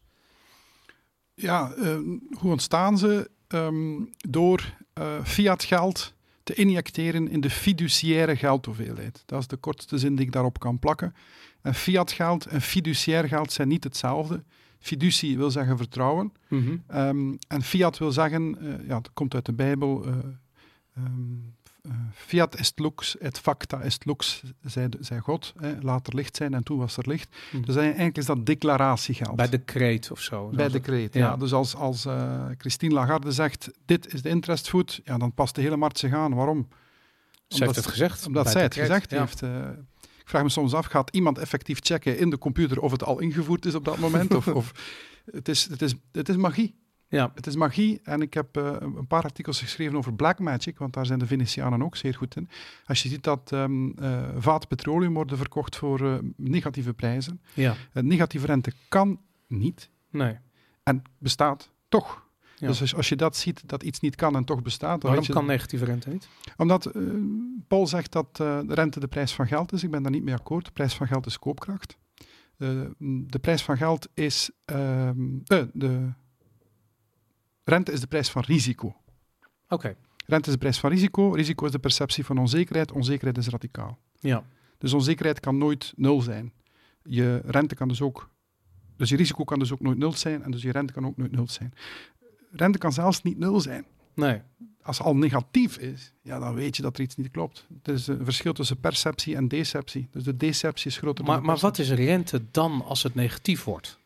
Speaker 2: Ja, uh, hoe ontstaan ze? Um, door uh, fiat geld te injecteren in de fiduciaire geldhoeveelheid. Dat is de kortste zin die ik daarop kan plakken. En fiat geld en fiduciair geld zijn niet hetzelfde. Fiducie wil zeggen vertrouwen.
Speaker 1: Mm-hmm.
Speaker 2: Um, en fiat wil zeggen, uh, ja, dat komt uit de Bijbel, uh, um, uh, fiat est lux et facta est lux, zei, zei God. Hè, laat er licht zijn en toen was er licht.
Speaker 1: Mm-hmm.
Speaker 2: Dus eigenlijk is dat declaratiegeld.
Speaker 1: Bij decreet of zo.
Speaker 2: Bij decreet, ja. ja. Dus als, als uh, Christine Lagarde zegt, dit is de interestvoet, ja, dan past de hele markt zich aan. Waarom?
Speaker 1: Ze heeft het gezegd.
Speaker 2: Omdat zij het
Speaker 1: decreet,
Speaker 2: gezegd
Speaker 1: ja.
Speaker 2: heeft. Uh, ik vraag me soms af, gaat iemand effectief checken in de computer of het al ingevoerd is op dat moment? of, of, het, is, het, is, het is magie.
Speaker 1: Ja.
Speaker 2: Het is magie en ik heb uh, een paar artikels geschreven over black magic, want daar zijn de Venetianen ook zeer goed in. Als je ziet dat um, uh, vaten petroleum worden verkocht voor uh, negatieve prijzen.
Speaker 1: Ja.
Speaker 2: Uh, negatieve rente kan niet.
Speaker 1: Nee.
Speaker 2: En bestaat toch.
Speaker 1: Ja.
Speaker 2: Dus als, als je dat ziet, dat iets niet kan en toch bestaat... Dan
Speaker 1: Waarom
Speaker 2: weet je
Speaker 1: kan
Speaker 2: dat...
Speaker 1: negatieve rente niet?
Speaker 2: Omdat uh, Paul zegt dat uh, de rente de prijs van geld is. Ik ben daar niet mee akkoord. De prijs van geld is koopkracht. Uh, de prijs van geld is... Uh, uh, de rente is de prijs van risico.
Speaker 1: Oké. Okay.
Speaker 2: Rente is de prijs van risico. Risico is de perceptie van onzekerheid. Onzekerheid is radicaal.
Speaker 1: Ja.
Speaker 2: Dus onzekerheid kan nooit nul zijn. Je rente kan dus ook... Dus je risico kan dus ook nooit nul zijn en dus je rente kan ook nooit nul zijn. Rente kan zelfs niet nul zijn.
Speaker 1: Nee.
Speaker 2: Als het al negatief is, ja, dan weet je dat er iets niet klopt. Het is een verschil tussen perceptie en deceptie. Dus de deceptie is groter
Speaker 1: maar,
Speaker 2: dan de
Speaker 1: Maar wat is rente dan als het negatief wordt?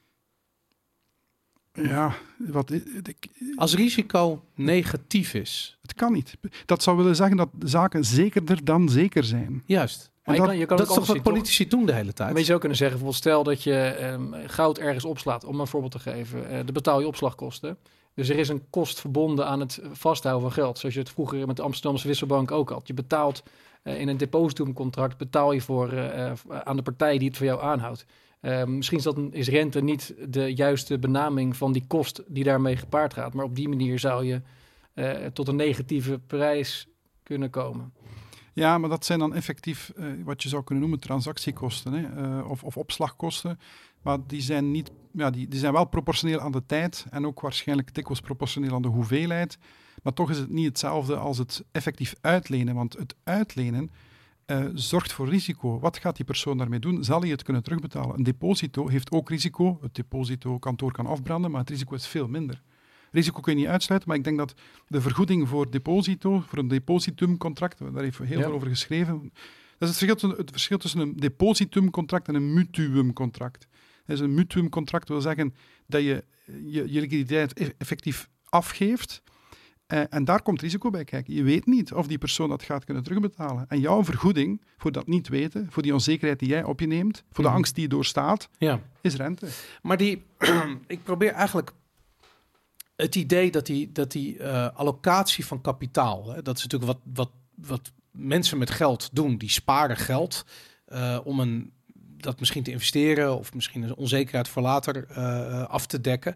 Speaker 2: Ja, wat... Ik,
Speaker 1: als risico negatief is.
Speaker 2: Het kan niet. Dat zou willen zeggen dat zaken zekerder dan zeker zijn.
Speaker 1: Juist.
Speaker 3: Maar
Speaker 1: dat,
Speaker 3: je kan, je kan
Speaker 1: dat is toch wat
Speaker 3: zien,
Speaker 1: politici
Speaker 3: toch?
Speaker 1: doen de hele tijd?
Speaker 3: Maar je zou kunnen zeggen, bijvoorbeeld stel dat je um, goud ergens opslaat, om een voorbeeld te geven. Uh, dan betaal je opslagkosten. Dus er is een kost verbonden aan het vasthouden van geld. Zoals je het vroeger met de Amsterdamse Wisselbank ook had. Je betaalt uh, in een depositumcontract, betaal je voor, uh, uh, aan de partij die het voor jou aanhoudt. Uh, misschien is, dat een, is rente niet de juiste benaming van die kost die daarmee gepaard gaat. Maar op die manier zou je uh, tot een negatieve prijs kunnen komen.
Speaker 2: Ja, maar dat zijn dan effectief uh, wat je zou kunnen noemen transactiekosten, hè? Uh, of, of opslagkosten. Maar die zijn, niet, ja, die, die zijn wel proportioneel aan de tijd en ook waarschijnlijk dikwijls proportioneel aan de hoeveelheid. Maar toch is het niet hetzelfde als het effectief uitlenen. Want het uitlenen uh, zorgt voor risico. Wat gaat die persoon daarmee doen? Zal hij het kunnen terugbetalen? Een deposito heeft ook risico. Het depositokantoor kan afbranden, maar het risico is veel minder. Risico kun je niet uitsluiten, maar ik denk dat de vergoeding voor deposito, voor een depositumcontract, daar heeft we heel ja. veel over geschreven. Dat is het verschil, tussen, het verschil tussen een depositumcontract en een mutuumcontract. Dus een mutuumcontract wil zeggen dat je je, je liquiditeit effectief afgeeft. Uh, en daar komt risico bij kijken. Je weet niet of die persoon dat gaat kunnen terugbetalen. En jouw vergoeding voor dat niet weten, voor die onzekerheid die jij op je neemt, voor de mm. angst die je doorstaat, ja. is rente.
Speaker 1: Maar die, ik probeer eigenlijk het idee dat die, dat die uh, allocatie van kapitaal, hè, dat is natuurlijk wat, wat, wat mensen met geld doen. Die sparen geld uh, om een, dat misschien te investeren of misschien een onzekerheid voor later uh, af te dekken.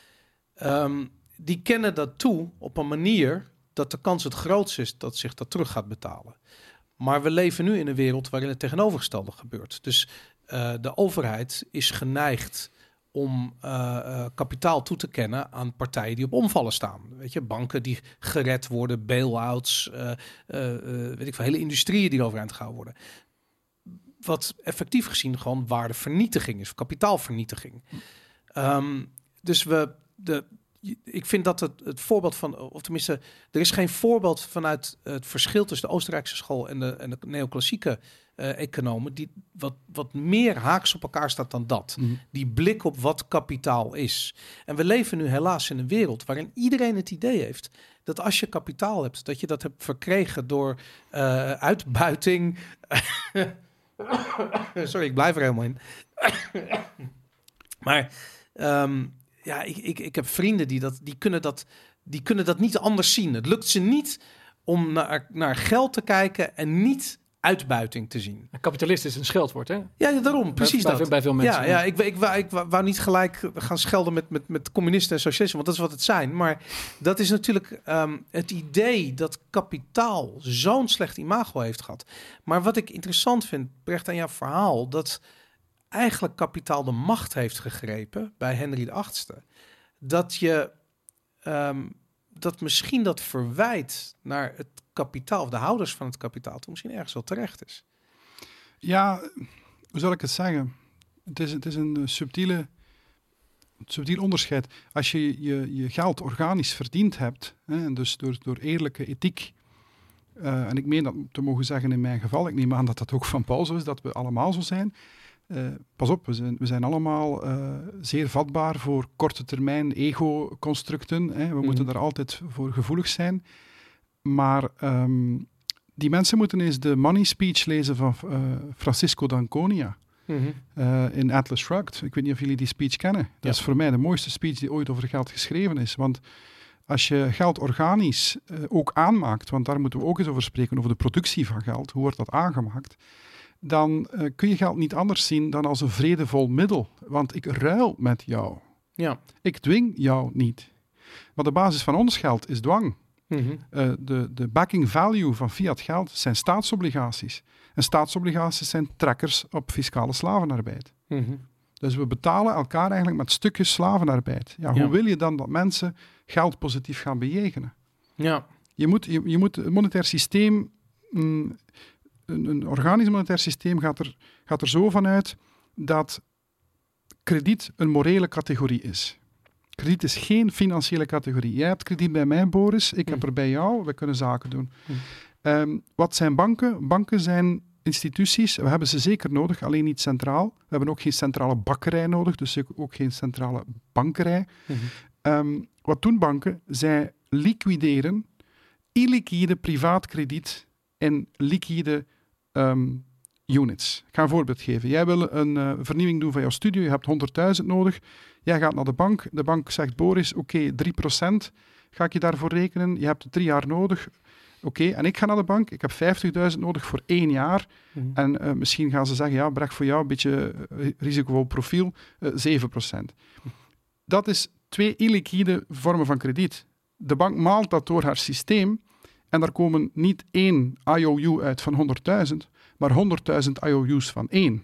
Speaker 1: Um, die kennen dat toe op een manier dat de kans het grootst is dat zich dat terug gaat betalen. Maar we leven nu in een wereld waarin het tegenovergestelde gebeurt. Dus uh, de overheid is geneigd om uh, uh, kapitaal toe te kennen aan partijen die op omvallen staan. Weet je, banken die gered worden, bail-outs, uh, uh, uh, weet ik veel, hele industrieën die overeind gehouden worden. Wat effectief gezien gewoon waardevernietiging is, kapitaalvernietiging. Um, dus we, de, ik vind dat het, het voorbeeld van, of tenminste, er is geen voorbeeld vanuit het verschil tussen de Oostenrijkse school en de, en de neoclassieke uh, economen, die wat, wat meer haaks op elkaar staat dan dat. Mm. Die blik op wat kapitaal is. En we leven nu helaas in een wereld waarin iedereen het idee heeft dat als je kapitaal hebt, dat je dat hebt verkregen door uh, uitbuiting. Sorry, ik blijf er helemaal in. Maar um, ja, ik, ik, ik heb vrienden die dat, die kunnen dat, die kunnen dat niet anders zien. Het lukt ze niet om naar, naar geld te kijken en niet uitbuiting te zien.
Speaker 3: Kapitalist is een scheldwoord, hè?
Speaker 1: Ja, daarom, precies
Speaker 3: bij,
Speaker 1: dat.
Speaker 3: Bij veel mensen.
Speaker 1: Ja, ja ik, ik, wou, ik wou niet gelijk gaan schelden met, met, met communisten en socialisten, want dat is wat het zijn. Maar dat is natuurlijk um, het idee dat kapitaal zo'n slecht imago heeft gehad. Maar wat ik interessant vind, Brecht, aan jouw verhaal, dat eigenlijk kapitaal de macht heeft gegrepen bij Henry de Achtste. Dat je um, dat misschien dat verwijt naar het kapitaal, of de houders van het kapitaal, toen misschien ergens wel terecht is.
Speaker 2: Ja, hoe zal ik het zeggen? Het is, het is een subtiele, subtiel onderscheid. Als je je, je geld organisch verdiend hebt, hè, en dus door, door eerlijke ethiek, uh, en ik meen dat te mogen zeggen in mijn geval, ik neem aan dat dat ook van Paul zo is, dat we allemaal zo zijn. Uh, pas op, we zijn, we zijn allemaal uh, zeer vatbaar voor korte termijn ego-constructen. Hè. We mm. moeten daar altijd voor gevoelig zijn. Maar um, die mensen moeten eens de money speech lezen van uh, Francisco d'Anconia. Mm-hmm. Uh, in Atlas Shrugged. Ik weet niet of jullie die speech kennen. Dat ja. is voor mij de mooiste speech die ooit over geld geschreven is. Want als je geld organisch uh, ook aanmaakt, want daar moeten we ook eens over spreken, over de productie van geld, hoe wordt dat aangemaakt, dan uh, kun je geld niet anders zien dan als een vredevol middel. Want ik ruil met jou. Ja. Ik dwing jou niet. Maar de basis van ons geld is dwang. Mm-hmm. Uh, de, de backing value van fiat geld zijn staatsobligaties. En staatsobligaties zijn trekkers op fiscale slavenarbeid. Mm-hmm. Dus we betalen elkaar eigenlijk met stukjes slavenarbeid. Ja, hoe ja. wil je dan dat mensen geld positief gaan bejegenen? Ja. Je moet, je, je moet het monetair systeem... Mm, een, een organisch monetair systeem gaat er, gaat er zo van uit dat krediet een morele categorie is. Krediet is geen financiële categorie. Jij hebt krediet bij mij, Boris. Ik mm. heb er bij jou. We kunnen zaken doen. Mm. Um, wat zijn banken? Banken zijn instituties. We hebben ze zeker nodig, alleen niet centraal. We hebben ook geen centrale bakkerij nodig, dus ook geen centrale bankerij. Mm-hmm. Um, wat doen banken? Zij liquideren illiquide privaat krediet in liquide um, units. Ik ga een voorbeeld geven. Jij wil een uh, vernieuwing doen van jouw studio. Je hebt honderdduizend nodig. Jij gaat naar de bank. De bank zegt, Boris, oké, okay, drie procent ga ik je daarvoor rekenen. Je hebt drie jaar nodig. Oké, okay. En ik ga naar de bank. Ik heb vijftigduizend nodig voor één jaar. Mm-hmm. En uh, misschien gaan ze zeggen, ja, Brecht, voor jou een beetje uh, risicovol profiel, uh, zeven procent. Mm. Dat is twee illiquide vormen van krediet. De bank maalt dat door haar systeem en daar komen niet één I O U uit van honderdduizend, maar honderdduizend I O U's van één.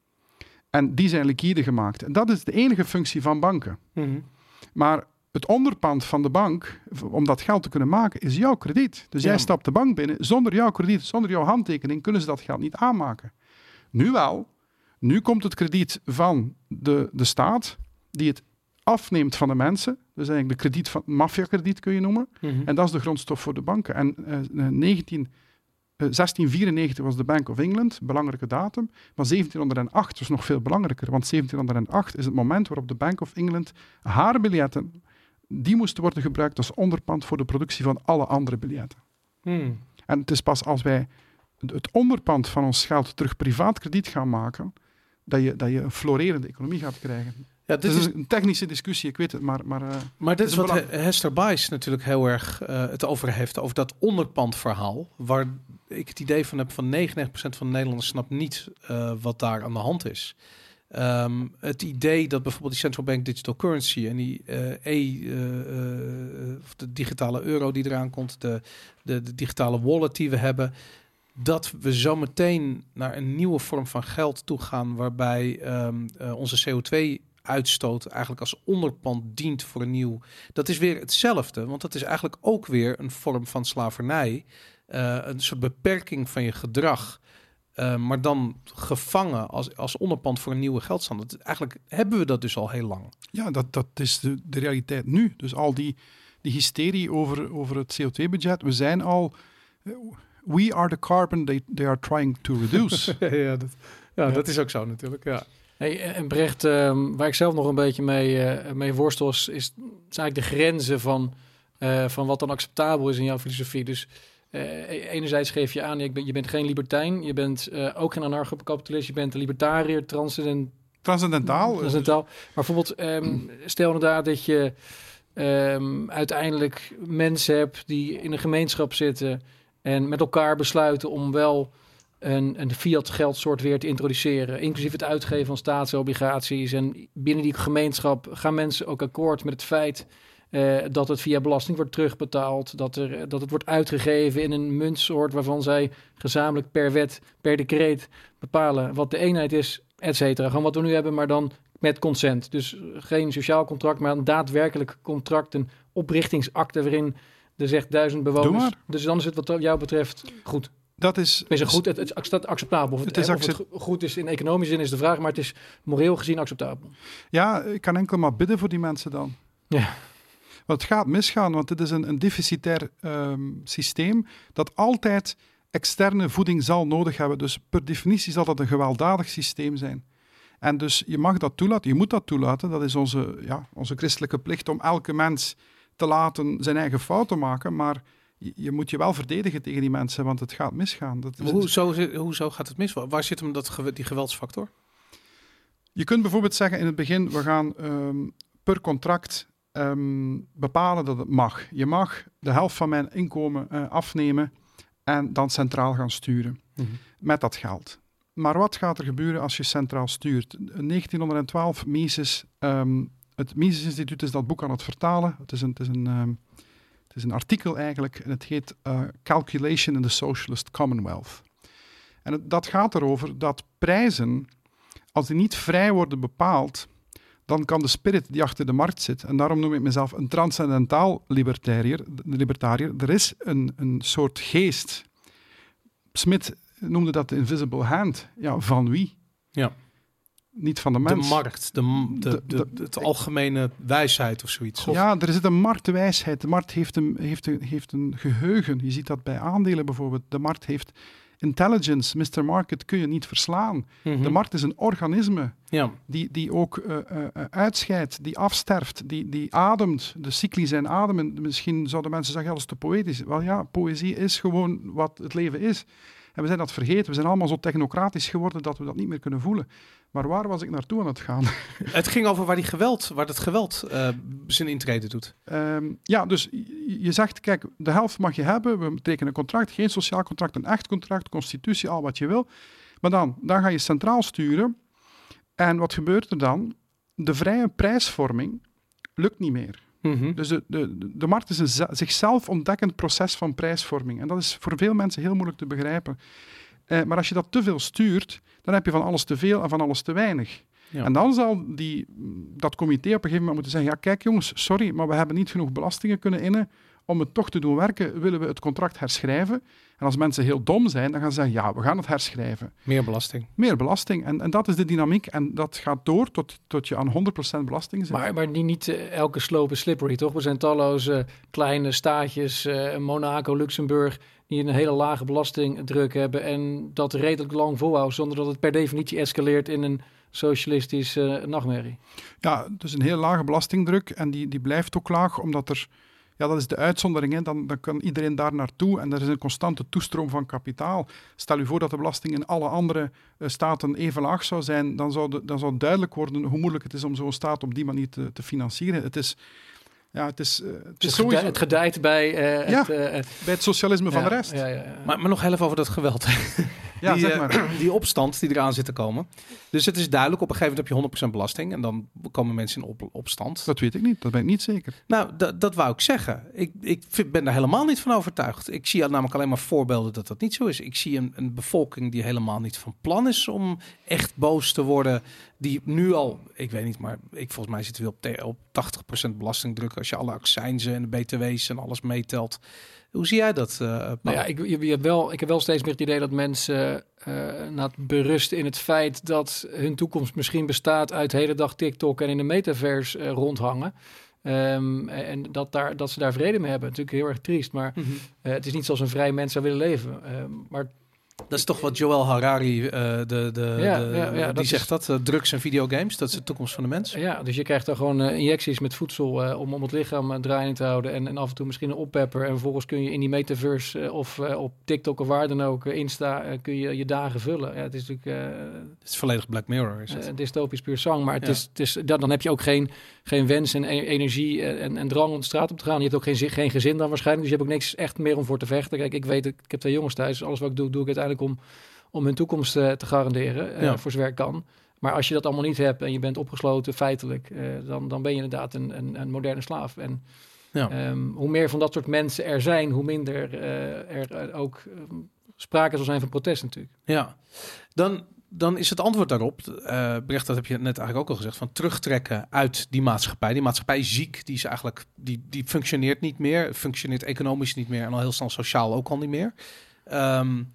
Speaker 2: En die zijn liquide gemaakt. En dat is de enige functie van banken. Mm-hmm. Maar het onderpand van de bank, om dat geld te kunnen maken, is jouw krediet. Dus ja. jij stapt de bank binnen. Zonder jouw krediet, zonder jouw handtekening, kunnen ze dat geld niet aanmaken. Nu wel. Nu komt het krediet van de, de staat, die het afneemt van de mensen. Dus eigenlijk de krediet van maffiakrediet kun je noemen. Mm-hmm. En dat is de grondstof voor de banken. En uh, negentien, uh, zestien vierennegentig was de Bank of England, belangrijke datum. Maar zeventienhonderdacht was nog veel belangrijker, want zeventienhonderdacht is het moment waarop de Bank of England haar biljetten, die moesten worden gebruikt als onderpand voor de productie van alle andere biljetten. Hmm. En het is pas als wij het onderpand van ons geld terug privaat krediet gaan maken, dat je, dat je een florerende economie gaat krijgen. Ja, dit het is een technische discussie, ik weet het, maar... Maar, uh,
Speaker 1: maar dit is wat belang... Hester Buys natuurlijk heel erg uh, het over heeft, over dat onderpandverhaal, waar ik het idee van heb van negenennegentig procent van de Nederlanders snapt niet uh, wat daar aan de hand is. Um, het idee dat bijvoorbeeld die central bank digital currency en die uh, e, uh, uh, of de digitale euro die eraan komt, de, de, de digitale wallet die we hebben, dat we zo meteen naar een nieuwe vorm van geld toe gaan, waarbij um, uh, onze C O twee uitstoot eigenlijk als onderpand dient voor een nieuw. Dat is weer hetzelfde, want dat is eigenlijk ook weer een vorm van slavernij, uh, een soort beperking van je gedrag. Uh, maar dan gevangen als, als onderpand voor een nieuwe geldstandaard. Eigenlijk hebben we dat dus al heel lang.
Speaker 2: Ja, dat, dat is de, de realiteit nu. Dus al die, die hysterie over, over het C O twee budget. We zijn al... Uh, we are the carbon they, they are trying to reduce.
Speaker 1: ja, dat, ja, ja, dat is ook zo natuurlijk, ja.
Speaker 3: Hey, en Brecht, um, waar ik zelf nog een beetje mee, uh, mee worstel, is, is eigenlijk de grenzen van, uh, van wat dan acceptabel is in jouw filosofie. Dus Uh, enerzijds geef je aan, je bent, je bent geen libertijn, je bent uh, ook geen anarcho-kapitalist, je bent een libertariër, transcendent,
Speaker 2: transcendentaal.
Speaker 3: transcendentaal. Maar bijvoorbeeld, um, stel inderdaad dat je um, uiteindelijk mensen hebt die in een gemeenschap zitten en met elkaar besluiten om wel een, een fiat-geldsoort weer te introduceren, inclusief het uitgeven van staatsobligaties. En binnen die gemeenschap gaan mensen ook akkoord met het feit Uh, dat het via belasting wordt terugbetaald, dat, er, dat het wordt uitgegeven in een muntsoort waarvan zij gezamenlijk per wet, per decreet bepalen wat de eenheid is, et cetera. Gewoon wat we nu hebben, maar dan met consent. Dus geen sociaal contract, maar een daadwerkelijk contract, een oprichtingsakte waarin er zegt duizend bewoners.
Speaker 2: Doe maar.
Speaker 3: Dus dan is het wat jou betreft goed.
Speaker 2: Dat is...
Speaker 3: Is het goed? Het, het is acceptabel. Of het,
Speaker 2: Het is
Speaker 3: of
Speaker 2: accep-
Speaker 3: het goed is in economische zin is de vraag, maar het is moreel gezien acceptabel.
Speaker 2: Ja, ik kan enkel maar bidden voor die mensen dan.
Speaker 3: Ja.
Speaker 2: Want het gaat misgaan, want het is een, een deficitair um, systeem dat altijd externe voeding zal nodig hebben. Dus per definitie zal dat een gewelddadig systeem zijn. En dus je mag dat toelaten, je moet dat toelaten. Dat is onze, ja, onze christelijke plicht om elke mens te laten zijn eigen fouten maken. Maar je, je moet je wel verdedigen tegen die mensen, want het gaat misgaan. Dat is,
Speaker 1: Hoezo, hoezo gaat het mis? Waar zit hem dat, ge- die geweldsfactor?
Speaker 2: Je kunt bijvoorbeeld zeggen in het begin, we gaan um, per contract um, bepalen dat het mag. Je mag de helft van mijn inkomen uh, afnemen en dan centraal gaan sturen
Speaker 1: Mm-hmm.
Speaker 2: met dat geld. Maar wat gaat er gebeuren als je centraal stuurt? In negentienhonderdtwaalf, Mises, um, het Mises Instituut is dat boek aan het vertalen. Het is een, het is een, um, het is een artikel eigenlijk en het heet uh, Calculation in the Socialist Commonwealth. En het, dat gaat erover dat prijzen, als die niet vrij worden bepaald, dan kan de spirit die achter de markt zit, en daarom noem ik mezelf een transcendentaal libertariër, libertariër. Er is een, een soort geest. Smith noemde dat de invisible hand. Ja, van wie?
Speaker 1: Ja.
Speaker 2: Niet van de mens.
Speaker 1: De markt, de, de, de, de, de, de algemene wijsheid of zoiets. Of...
Speaker 2: Ja, er zit een marktwijsheid. De markt heeft een, heeft, een, heeft een geheugen. Je ziet dat bij aandelen bijvoorbeeld. De markt heeft intelligence. mister Market kun je niet verslaan.
Speaker 1: Mm-hmm.
Speaker 2: De markt is een organisme
Speaker 1: ja.
Speaker 2: die, die ook uh, uh, uitscheidt, die afsterft, die, die ademt. De cycli zijn ademen. Misschien zouden mensen zeggen, ja, dat is te poëtisch. Wel ja, poëzie is gewoon wat het leven is. En we zijn dat vergeten. We zijn allemaal zo technocratisch geworden dat we dat niet meer kunnen voelen. Maar waar was ik naartoe aan het gaan?
Speaker 1: Het ging over waar die geweld, waar het geweld uh, zijn intrede doet.
Speaker 2: Um, ja, dus je zegt, kijk, de helft mag je hebben. We tekenen een contract, geen sociaal contract, een echt contract, constitutie, al wat je wil. Maar dan, dan ga je centraal sturen. En wat gebeurt er dan? De vrije prijsvorming lukt niet meer.
Speaker 1: Mm-hmm.
Speaker 2: Dus de, de, de markt is een z- zichzelf ontdekkend proces van prijsvorming. En dat is voor veel mensen heel moeilijk te begrijpen. Uh, maar als je dat te veel stuurt, dan heb je van alles te veel en van alles te weinig. Ja. En dan zal die, dat comité op een gegeven moment moeten zeggen, ja kijk jongens, sorry, maar we hebben niet genoeg belastingen kunnen innen. Om het toch te doen werken, willen we het contract herschrijven. En als mensen heel dom zijn, dan gaan ze zeggen, ja, we gaan het herschrijven.
Speaker 1: Meer belasting.
Speaker 2: Meer belasting. En, en dat is de dynamiek. En dat gaat door tot, tot je aan honderd procent belasting zit.
Speaker 3: Maar, maar die niet uh, elke slope is slippery, toch? We zijn talloze uh, kleine staatjes, uh, Monaco, Luxemburg, die een hele lage belastingdruk hebben en dat redelijk lang volhouden, zonder dat het per definitie escaleert in een socialistische uh, nachtmerrie.
Speaker 2: Ja, dus een heel lage belastingdruk en die, die blijft ook laag, omdat er... Ja, dat is de uitzondering. Hè. Dan, dan kan iedereen daar naartoe en er is een constante toestroom van kapitaal. Stel u voor dat de belasting in alle andere uh, staten even laag zou zijn, dan zou, de, dan zou duidelijk worden hoe moeilijk het is om zo'n staat op die manier te, te financieren. Het is... Ja, het is, uh, het is
Speaker 3: dus
Speaker 2: sowieso...
Speaker 3: Het gedijt bij, uh,
Speaker 2: ja,
Speaker 3: het, uh,
Speaker 2: bij het socialisme ja, van de rest.
Speaker 1: Ja, ja, ja. Maar, maar nog heel even over dat geweld.
Speaker 2: Ja,
Speaker 1: die,
Speaker 2: zeg maar.
Speaker 1: Uh, die opstand die eraan zit te komen. Dus het is duidelijk, op een gegeven moment heb je honderd procent belasting en dan komen mensen in op, opstand.
Speaker 2: Dat weet ik niet, dat ben ik niet zeker.
Speaker 1: Nou, d- dat wou ik zeggen. Ik, ik vind, ben daar helemaal niet van overtuigd. Ik zie namelijk alleen maar voorbeelden dat dat niet zo is. Ik zie een, een bevolking die helemaal niet van plan is om echt boos te worden. Die nu al, ik weet niet, maar ik, volgens mij zitten we op, te, op tachtig procent belastingdruk als je alle accijnzen en de B T W's en alles meetelt. Hoe zie jij dat? Uh,
Speaker 3: nou ja, ik, je, je hebt wel, ik heb wel steeds meer het idee dat mensen uh, na het berusten in het feit dat hun toekomst misschien bestaat uit de hele dag TikTok en in de metaverse uh, rondhangen. Um, en dat, daar, dat ze daar vrede mee hebben. Natuurlijk heel erg triest, maar mm-hmm. uh, het is niet zoals een vrij mens zou willen leven. Um, maar
Speaker 1: dat is toch wat Joel Harari, uh, de, de,
Speaker 3: ja,
Speaker 1: de,
Speaker 3: ja, ja,
Speaker 1: die
Speaker 3: dat
Speaker 1: zegt
Speaker 3: is,
Speaker 1: dat, uh, drugs en videogames, dat is de toekomst van de mens.
Speaker 3: Ja, dus je krijgt dan gewoon uh, injecties met voedsel uh, om, om het lichaam uh, draaiend te houden en, en af en toe misschien een oppepper. En vervolgens kun je in die metaverse uh, of uh, op TikTok of waar dan ook, uh, Insta, uh, kun je je dagen vullen. Ja, het is natuurlijk... Uh,
Speaker 1: het is volledig Black Mirror, is het?
Speaker 3: Uh, dystopisch puur zang, maar het
Speaker 1: ja.
Speaker 3: is, het is, dan, dan heb je ook geen, geen wens en e- energie en, en drang om de straat op te gaan. Je hebt ook geen, geen gezin dan waarschijnlijk, dus je hebt ook niks echt meer om voor te vechten. Kijk, ik weet, ik heb twee jongens thuis, dus alles wat ik doe, doe ik uiteindelijk om... om hun toekomst uh, te garanderen, uh, ja. voor zover ik kan. Maar als je dat allemaal niet hebt en je bent opgesloten feitelijk, uh, dan, dan ben je inderdaad een, een, een moderne slaaf. En ja. um, hoe meer van dat soort mensen er zijn, hoe minder uh, er uh, ook um, sprake zal zijn van protest natuurlijk.
Speaker 1: Ja, dan dan is het antwoord daarop, uh, Brecht, dat heb je net eigenlijk ook al gezegd, van terugtrekken uit die maatschappij. Die maatschappij is ziek, die is eigenlijk, die, die functioneert niet meer, functioneert economisch niet meer en al heel snel sociaal ook al niet meer. Um,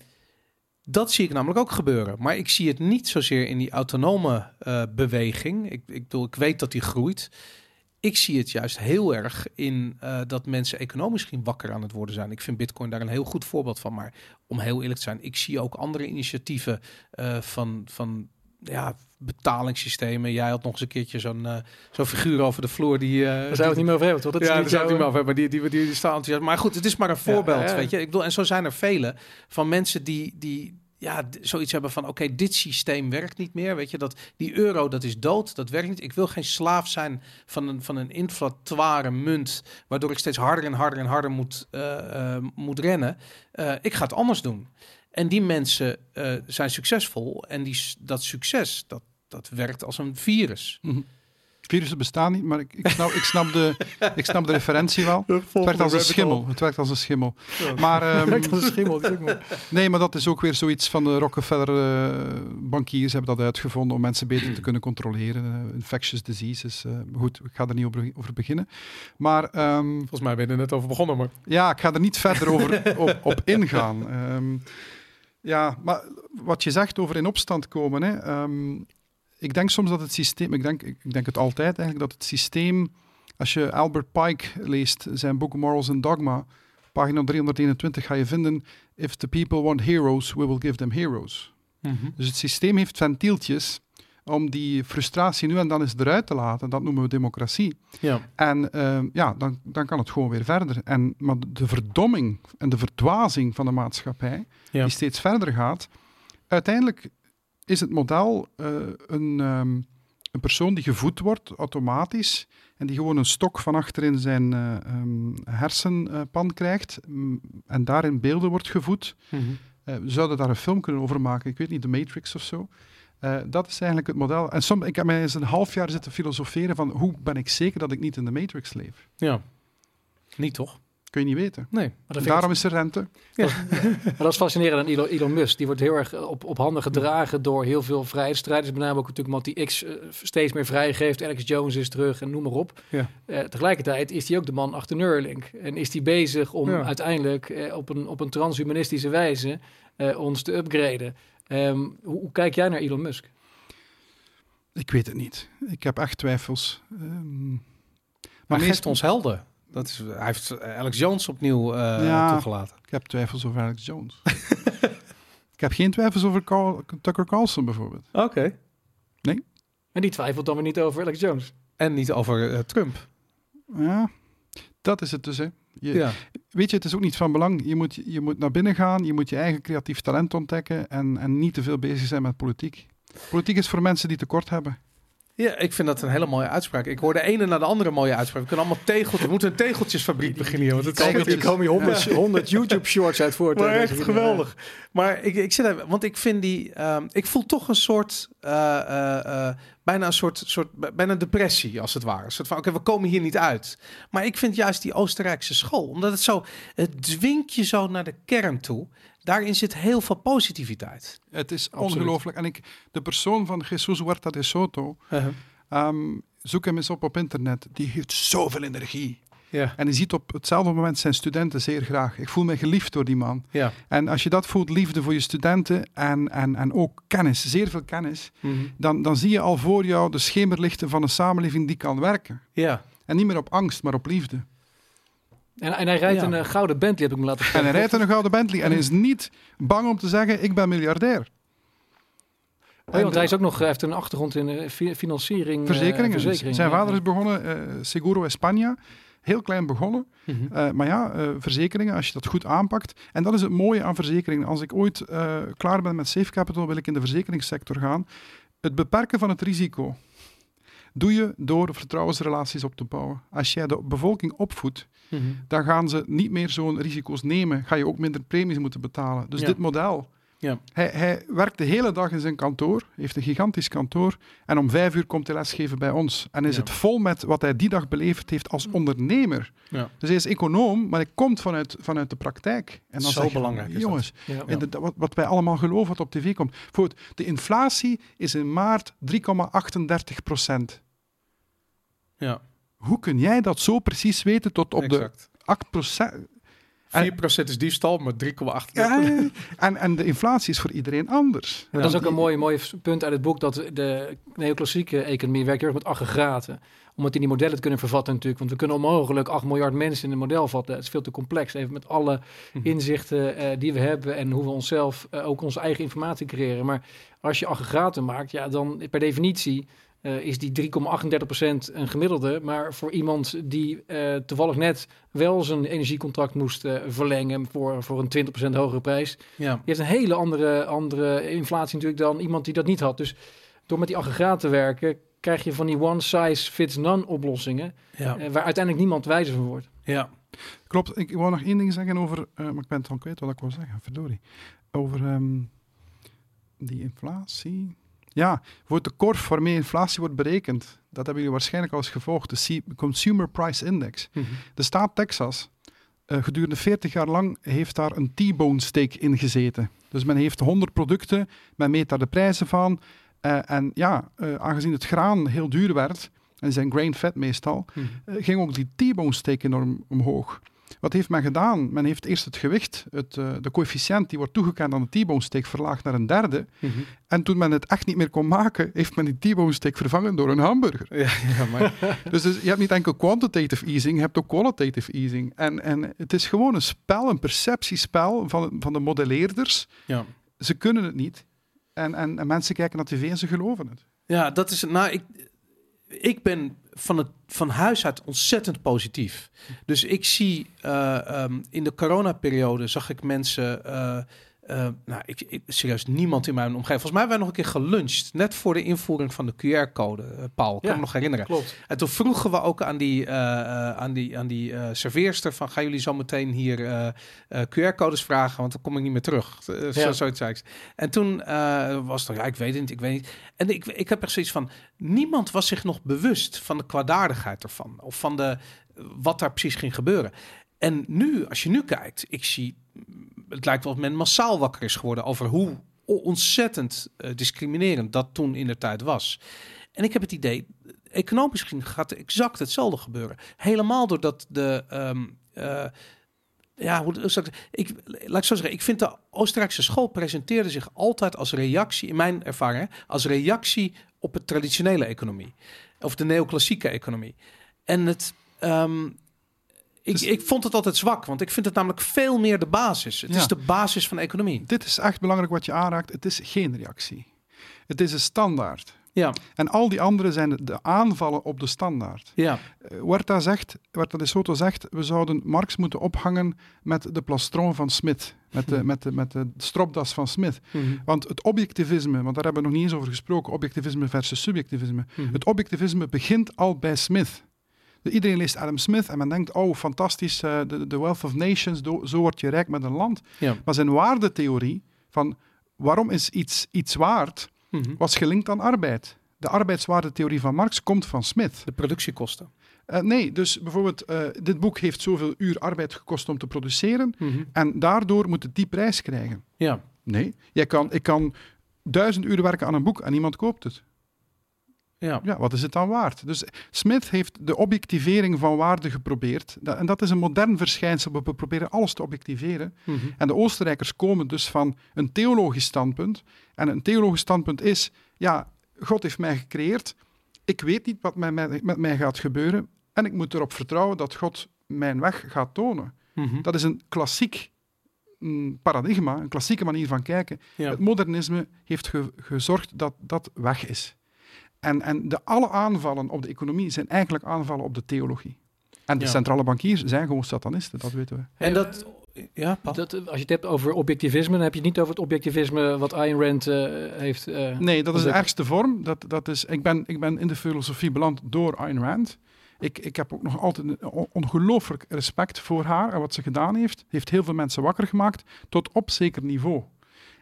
Speaker 1: dat zie ik namelijk ook gebeuren. Maar ik zie het niet zozeer in die autonome uh, beweging. Ik, ik bedoel, ik weet dat die groeit. Ik zie het juist heel erg in uh, dat mensen economisch misschien wakker aan het worden zijn. Ik vind Bitcoin daar een heel goed voorbeeld van. Maar om heel eerlijk te zijn, ik zie ook andere initiatieven uh, van, van ja, betalingssystemen. Jij had nog eens een keertje zo'n uh, zo'n figuur over de vloer. Die, uh,
Speaker 3: daar zou het
Speaker 1: die,
Speaker 3: niet meer over hebben, toch? Dat is
Speaker 1: ja,
Speaker 3: niet
Speaker 1: daar zou het
Speaker 3: jou...
Speaker 1: niet meer over hebben. Maar die, die, die, die, die staan enthousiast. Maar goed, het is maar een voorbeeld, ja, ja. weet je. Ik bedoel, en zo zijn er vele van mensen die... die ja, d- zoiets hebben van, oké, okay, dit systeem werkt niet meer. Weet je, dat die euro, dat is dood, dat werkt niet. Ik wil geen slaaf zijn van een, van een inflatoire munt, waardoor ik steeds harder en harder en harder moet, uh, uh, moet rennen. Uh, ik ga het anders doen. En die mensen uh, zijn succesvol. En die, dat succes, dat, dat werkt als een virus.
Speaker 2: Mm-hmm. Virussen bestaan niet, maar ik, ik, snap, ik, snap, de, ik snap de referentie wel. Het werkt als een schimmel. Het werkt als een schimmel.
Speaker 1: Ja.
Speaker 2: Maar, um,
Speaker 3: het werkt als een schimmel. Dat is ook mooi.
Speaker 2: Nee, maar dat is ook weer zoiets van de Rockefeller uh, bankiers hebben dat uitgevonden om mensen beter te kunnen controleren. Uh, infectious diseases. Uh, goed, ik ga er niet over, over beginnen. Maar, um,
Speaker 1: volgens mij ben je er net over begonnen, maar...
Speaker 2: Ja, ik ga er niet verder over op, op ingaan. Um, ja, maar wat je zegt over in opstand komen... Hè, um, ik denk soms dat het systeem, ik denk, ik denk het altijd eigenlijk, dat het systeem, als je Albert Pike leest, zijn boek Morals and Dogma, pagina driehonderdeenentwintig ga je vinden, if the people want heroes, we will give them heroes. Mm-hmm. Dus het systeem heeft ventieltjes om die frustratie nu en dan eens eruit te laten. Dat noemen we democratie.
Speaker 1: Ja.
Speaker 2: En uh, ja, dan, dan kan het gewoon weer verder. En, maar de verdomming en de verdwazing van de maatschappij, ja. die steeds verder gaat, uiteindelijk is het model uh, een, um, een persoon die gevoed wordt automatisch en die gewoon een stok van achter in zijn uh, um, hersenpan krijgt um, en daarin beelden wordt gevoed. Mm-hmm. Uh, we zouden daar een film kunnen over maken, ik weet niet, The Matrix of zo. Uh, dat is eigenlijk het model. En soms, ik heb mij eens een half jaar zitten filosoferen van hoe ben ik zeker dat ik niet in de Matrix leef?
Speaker 1: Ja, niet toch?
Speaker 2: Kun je niet weten.
Speaker 1: Nee.
Speaker 2: Maar daarom is er rente.
Speaker 3: Ja. Maar dat is fascinerend aan Elon, Elon Musk. Die wordt heel erg op, op handen gedragen door heel veel vrijheidsstrijders. Met name ook natuurlijk iemand die X uh, steeds meer vrijgeeft. Alex Jones is terug en noem maar op. Ja. Uh, tegelijkertijd is hij ook de man achter Neuralink. En is hij bezig om ja. uiteindelijk uh, op, een, op een transhumanistische wijze uh, ons te upgraden. Um, hoe, hoe kijk jij naar Elon Musk?
Speaker 2: Ik weet het niet. Ik heb echt twijfels. Um,
Speaker 1: maar maar hij geeft ons helden. Dat is, hij heeft Alex Jones opnieuw uh, ja, toegelaten.
Speaker 2: Ik heb twijfels over Alex Jones. Ik heb geen twijfels over Carl, Tucker Carlson bijvoorbeeld.
Speaker 1: Oké. Okay.
Speaker 2: Nee.
Speaker 3: En die twijfelt dan weer niet over Alex Jones.
Speaker 1: En niet over uh, Trump.
Speaker 2: Ja, dat is het dus. Hè. Je,
Speaker 1: ja.
Speaker 2: Weet je, het is ook niet van belang. Je moet, je moet naar binnen gaan, je moet je eigen creatief talent ontdekken en, en niet te veel bezig zijn met politiek. Politiek is voor mensen die tekort hebben.
Speaker 1: Ja, ik vind dat een hele mooie uitspraak. Ik hoor de ene naar de andere mooie uitspraak. We kunnen allemaal tegeltjes. We moeten een tegeltjesfabriek beginnen. Want het
Speaker 3: tegeltjes. Er komen hier honderd, ja. honderd YouTube shorts uit voort.
Speaker 1: Maar echt geweldig. Maar ik, ik zit even, want ik vind die, um, ik voel toch een soort, uh, uh, uh, bijna een soort, soort, bijna depressie als het ware. Een soort van, oké, okay, we komen hier niet uit. Maar ik vind juist die Oostenrijkse school, omdat het zo, het dwingt je zo naar de kern toe. Daarin zit heel veel positiviteit.
Speaker 2: Het is Absoluut. ongelooflijk. En ik, de persoon van Jesus Huerta de Soto, uh-huh. um, zoek hem eens op op internet. Die heeft zoveel energie. Ja. En je ziet op hetzelfde moment zijn studenten zeer graag. Ik voel me geliefd door die man. Ja. En als je dat voelt, liefde voor je studenten en, en, en ook kennis, zeer veel kennis, mm-hmm. dan, dan zie je al voor jou de schemerlichten van een samenleving die kan werken. Ja. En niet meer op angst, maar op liefde.
Speaker 3: En, en hij rijdt ja. een uh, gouden Bentley, heb ik me laten vertellen.
Speaker 2: En hij rijdt een gouden Bentley en is niet bang om te zeggen, ik ben miljardair.
Speaker 3: Nee, want hij is ook nog, hij heeft een achtergrond in uh, financiering.
Speaker 2: Verzekeringen.
Speaker 3: Uh, verzekeringen.
Speaker 2: Zijn vader is begonnen, uh, Seguro España, heel klein begonnen. Mm-hmm. Uh, maar ja, uh, verzekeringen, als je dat goed aanpakt. En dat is het mooie aan verzekeringen. Als ik ooit uh, klaar ben met Safe Capital, wil ik in de verzekeringssector gaan. Het beperken van het risico doe je door vertrouwensrelaties op te bouwen. Als jij de bevolking opvoedt, mm-hmm. dan gaan ze niet meer zo'n risico's nemen. Ga je ook minder premies moeten betalen. Dus ja. dit model
Speaker 1: Ja.
Speaker 2: Hij, hij werkt de hele dag in zijn kantoor, heeft een gigantisch kantoor en om vijf uur komt hij lesgeven bij ons. En is
Speaker 1: Ja.
Speaker 2: het vol met wat hij die dag beleefd heeft als ondernemer.
Speaker 1: Ja.
Speaker 2: Dus hij is econoom, maar hij komt vanuit, vanuit de praktijk. En dan
Speaker 1: Zo
Speaker 2: zeg je,
Speaker 1: belangrijk is dat.
Speaker 2: jongens,
Speaker 3: Ja.
Speaker 2: en de- wat, wat wij allemaal geloven wat op tv komt. Bijvoorbeeld, de inflatie is in maart drie komma achtendertig procent.
Speaker 1: Ja,
Speaker 2: Hoe kun jij dat zo precies weten tot op de
Speaker 1: exact.
Speaker 2: acht procent?
Speaker 1: vier procent is diefstal, maar drie komma acht.
Speaker 2: Ja, en, en de inflatie is voor iedereen anders.
Speaker 3: Maar dat is ook
Speaker 2: Die-
Speaker 3: een mooi, mooi punt uit het boek, dat de neoclassieke economie werkt heel erg met aggregaten. Om het in die modellen te kunnen vervatten natuurlijk. Want we kunnen onmogelijk acht miljard mensen in een model vatten. Het is veel te complex. Even met alle
Speaker 1: Mhm.
Speaker 3: inzichten eh, die we hebben en hoe we onszelf uh, ook onze eigen informatie creëren. Maar als je aggregaten maakt, ja, dan per definitie uh, is die drie komma achtendertig procent een gemiddelde. Maar voor iemand die uh, toevallig net wel zijn energiecontract moest uh, verlengen voor, voor een twintig procent hogere prijs.
Speaker 1: Ja.
Speaker 3: Die heeft een hele andere, andere inflatie natuurlijk dan iemand die dat niet had. Dus door met die aggregaat te werken, krijg je van die one size fits none oplossingen,
Speaker 1: Ja.
Speaker 3: uh, waar uiteindelijk niemand wijzer van wordt.
Speaker 1: Ja.
Speaker 2: Klopt, ik wou nog één ding zeggen over, uh, maar ik ben het al kwijt wat ik wou zeggen, verdorie. Over um, die inflatie. Ja, voor de korf waarmee inflatie wordt berekend, dat hebben jullie waarschijnlijk al eens gevolgd, de C- Consumer Price Index.
Speaker 1: Mhm.
Speaker 2: De staat Texas, uh, gedurende veertig jaar lang, heeft daar een T-bone steak in gezeten. Dus men heeft honderd producten, men meet daar de prijzen van. Uh, en ja, uh, aangezien het graan heel duur werd, en zijn grain-fed meestal,
Speaker 1: Mhm.
Speaker 2: uh, ging ook die T-bone steak enorm omhoog. Wat heeft men gedaan? Men heeft eerst het gewicht, het, uh, de coëfficiënt die wordt toegekend aan de T-bone steak, verlaagd naar een derde.
Speaker 1: Mhm.
Speaker 2: En toen men het echt niet meer kon maken, heeft men die T-bone steak vervangen door een hamburger.
Speaker 1: Ja, ja, maar
Speaker 2: Dus, dus je hebt niet enkel quantitative easing, je hebt ook qualitative easing. En, en het is gewoon een spel, een perceptiespel van, van de modelleerders.
Speaker 1: ja.
Speaker 2: Ze kunnen het niet. En, en, en mensen kijken naar tv en ze geloven het.
Speaker 1: Ja, dat is. Nou, ik, ik ben van, het, van huis uit ontzettend positief. Dus ik zie uh, um, in de coronaperiode zag ik mensen. Uh, uh, nou, ik, ik, serieus, niemand in mijn omgeving. Volgens mij hebben wij nog een keer geluncht. Net voor de invoering van de Q R-code, uh, Paul. Ik kan
Speaker 3: Ja,
Speaker 1: me nog herinneren.
Speaker 3: Klopt.
Speaker 1: En toen vroegen we ook aan die, uh, uh, aan die, aan die uh, serveerster van, gaan jullie zo meteen hier uh, uh, Q R-codes vragen, want dan kom ik niet meer terug. Uh,
Speaker 3: Ja.
Speaker 1: zo, zoiets zei ik. En toen uh, was het, ja, ik weet het niet, ik weet niet. En ik, ik heb echt zoiets van, niemand was zich nog bewust van de kwaadaardigheid ervan. Of van de, wat daar precies ging gebeuren. En nu, als je nu kijkt, ik zie, het lijkt wel of men massaal wakker is geworden over hoe ontzettend uh, discriminerend dat toen in de tijd was. En ik heb het idee, economisch gezien gaat exact hetzelfde gebeuren. Helemaal doordat de... Um, uh, ja, hoe zou ik, ik, laat ik zo zeggen, ik vind de Oostenrijkse school presenteerde zich altijd als reactie, in mijn ervaring, als reactie op het traditionele economie. Of de neoclassieke economie. En het... Um, ik,
Speaker 2: Dus,
Speaker 1: ik vond het altijd zwak, want ik vind het namelijk veel meer de basis. Het
Speaker 2: ja.
Speaker 1: is de basis van de economie.
Speaker 2: Dit is echt belangrijk wat je aanraakt. Het is geen reactie. Het is een standaard.
Speaker 1: Ja,
Speaker 2: En al die andere zijn de, de aanvallen op de standaard.
Speaker 1: ja,
Speaker 2: Uh, Huerta zegt, Huerta de Soto zegt, we zouden Marx moeten ophangen met de plastron van Smith. Met de, met de, met de stropdas van Smith.
Speaker 1: Mhm.
Speaker 2: Want het objectivisme, want daar hebben we nog niet eens over gesproken, objectivisme versus subjectivisme.
Speaker 1: Mhm.
Speaker 2: Het objectivisme begint al bij Smith. Iedereen leest Adam Smith en men denkt, oh, fantastisch, uh, de, de wealth of nations, do, zo word je rijk met een land.
Speaker 1: Ja.
Speaker 2: Maar zijn waardetheorie van waarom is iets, iets waard,
Speaker 1: Mhm.
Speaker 2: was gelinkt aan arbeid. De arbeidswaardetheorie van Marx komt van Smith.
Speaker 1: De productiekosten.
Speaker 2: Uh, nee, dus bijvoorbeeld, uh, dit boek heeft zoveel uur arbeid gekost om te produceren
Speaker 1: Mhm.
Speaker 2: en daardoor moet het die prijs krijgen.
Speaker 1: Ja,
Speaker 2: Nee, jij kan, ik kan duizend uur werken aan een boek en niemand koopt het.
Speaker 1: ja.
Speaker 2: Ja, wat is het dan waard? Dus Smith heeft de objectivering van waarde geprobeerd. Da- en dat is een modern verschijnsel. We proberen alles te objectiveren.
Speaker 1: Mhm.
Speaker 2: En de Oostenrijkers komen dus van een theologisch standpunt. En een theologisch standpunt is, ja, God heeft mij gecreëerd. Ik weet niet wat met mij, met mij gaat gebeuren. En ik moet erop vertrouwen dat God mijn weg gaat tonen.
Speaker 1: Mhm.
Speaker 2: Dat is een klassiek mm, paradigma, een klassieke manier van kijken.
Speaker 1: Ja.
Speaker 2: Het modernisme heeft ge- gezorgd dat dat weg is. En, en de alle aanvallen op de economie zijn eigenlijk aanvallen op de theologie. En de
Speaker 1: Ja.
Speaker 2: centrale bankiers zijn gewoon satanisten, dat weten we.
Speaker 1: En dat... Ja, Paul?
Speaker 3: Dat, als je het hebt over objectivisme, dan heb je het niet over het objectivisme wat Ayn Rand uh, heeft. Uh,
Speaker 2: Nee, dat is de
Speaker 3: ontdekt.
Speaker 2: ergste vorm. Dat, dat is, ik, ben, ik ben in de filosofie beland door Ayn Rand. Ik, ik heb ook nog altijd een on- ongelooflijk respect voor haar en wat ze gedaan heeft. Heeft heel veel mensen wakker gemaakt, tot op zeker niveau.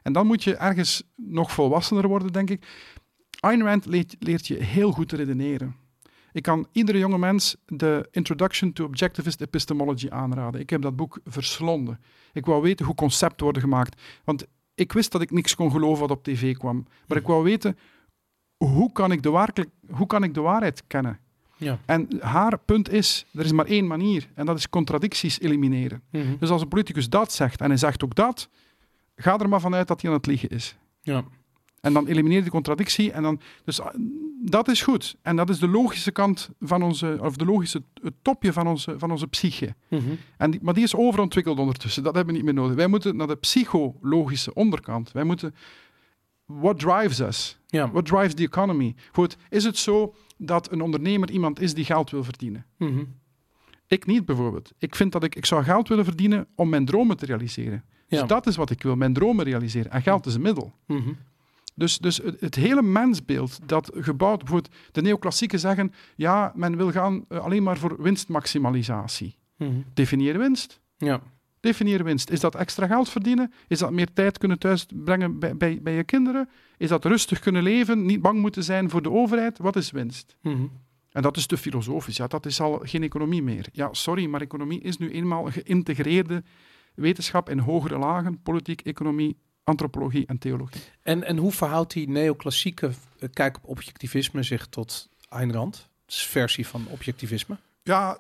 Speaker 2: En dan moet je ergens nog volwassener worden, denk ik. Ayn Rand leert, leert je heel goed te redeneren. Ik kan iedere jonge mens de Introduction to Objectivist Epistemology aanraden. Ik heb dat boek verslonden. Ik wou weten hoe concepten worden gemaakt. Want ik wist dat ik niks kon geloven wat op tv kwam. Maar ik wou weten, hoe kan ik de, waarlijk, hoe kan ik de waarheid kennen?
Speaker 1: Ja.
Speaker 2: En haar punt is, er is maar één manier. En dat is contradicties elimineren.
Speaker 1: Mm-hmm.
Speaker 2: Dus als een politicus dat zegt, en hij zegt ook dat, ga er maar vanuit dat hij aan het liegen is.
Speaker 1: Ja.
Speaker 2: En dan elimineer je die contradictie. En dan, dus dat is goed. En dat is de logische kant van onze, of de logische, het topje van onze, van onze psyche.
Speaker 1: Mm-hmm.
Speaker 2: En die, maar die is overontwikkeld ondertussen. Dat hebben we niet meer nodig. Wij moeten naar de psychologische onderkant. Wij moeten, what drives us?
Speaker 1: Ja.
Speaker 2: What drives the economy? Goed, is het zo dat een ondernemer iemand is die geld wil verdienen?
Speaker 1: Mm-hmm.
Speaker 2: Ik niet bijvoorbeeld. Ik vind dat ik, ik zou geld willen verdienen om mijn dromen te realiseren. Dus
Speaker 1: Ja.
Speaker 2: dat is wat ik wil, mijn dromen realiseren. En geld is een middel.
Speaker 1: Mm-hmm.
Speaker 2: Dus, dus het, het hele mensbeeld dat gebouwd... Bijvoorbeeld de neoclassieken zeggen, ja, men wil gaan uh, alleen maar voor winstmaximalisatie.
Speaker 1: Mm-hmm.
Speaker 2: Definieer winst.
Speaker 1: Ja.
Speaker 2: Definieer winst. Is dat extra geld verdienen? Is dat meer tijd kunnen thuisbrengen bij, bij, bij je kinderen? Is dat rustig kunnen leven? Niet bang moeten zijn voor de overheid? Wat is winst?
Speaker 1: Mm-hmm.
Speaker 2: En dat is te filosofisch. Ja, dat is al geen economie meer. Ja, sorry, maar economie is nu eenmaal een geïntegreerde wetenschap in hogere lagen. Politiek, economie, antropologie en theologie.
Speaker 1: En, en hoe verhoudt die neoclassieke uh, kijk op objectivisme zich tot Ayn Rand? Dus versie van objectivisme?
Speaker 2: Ja,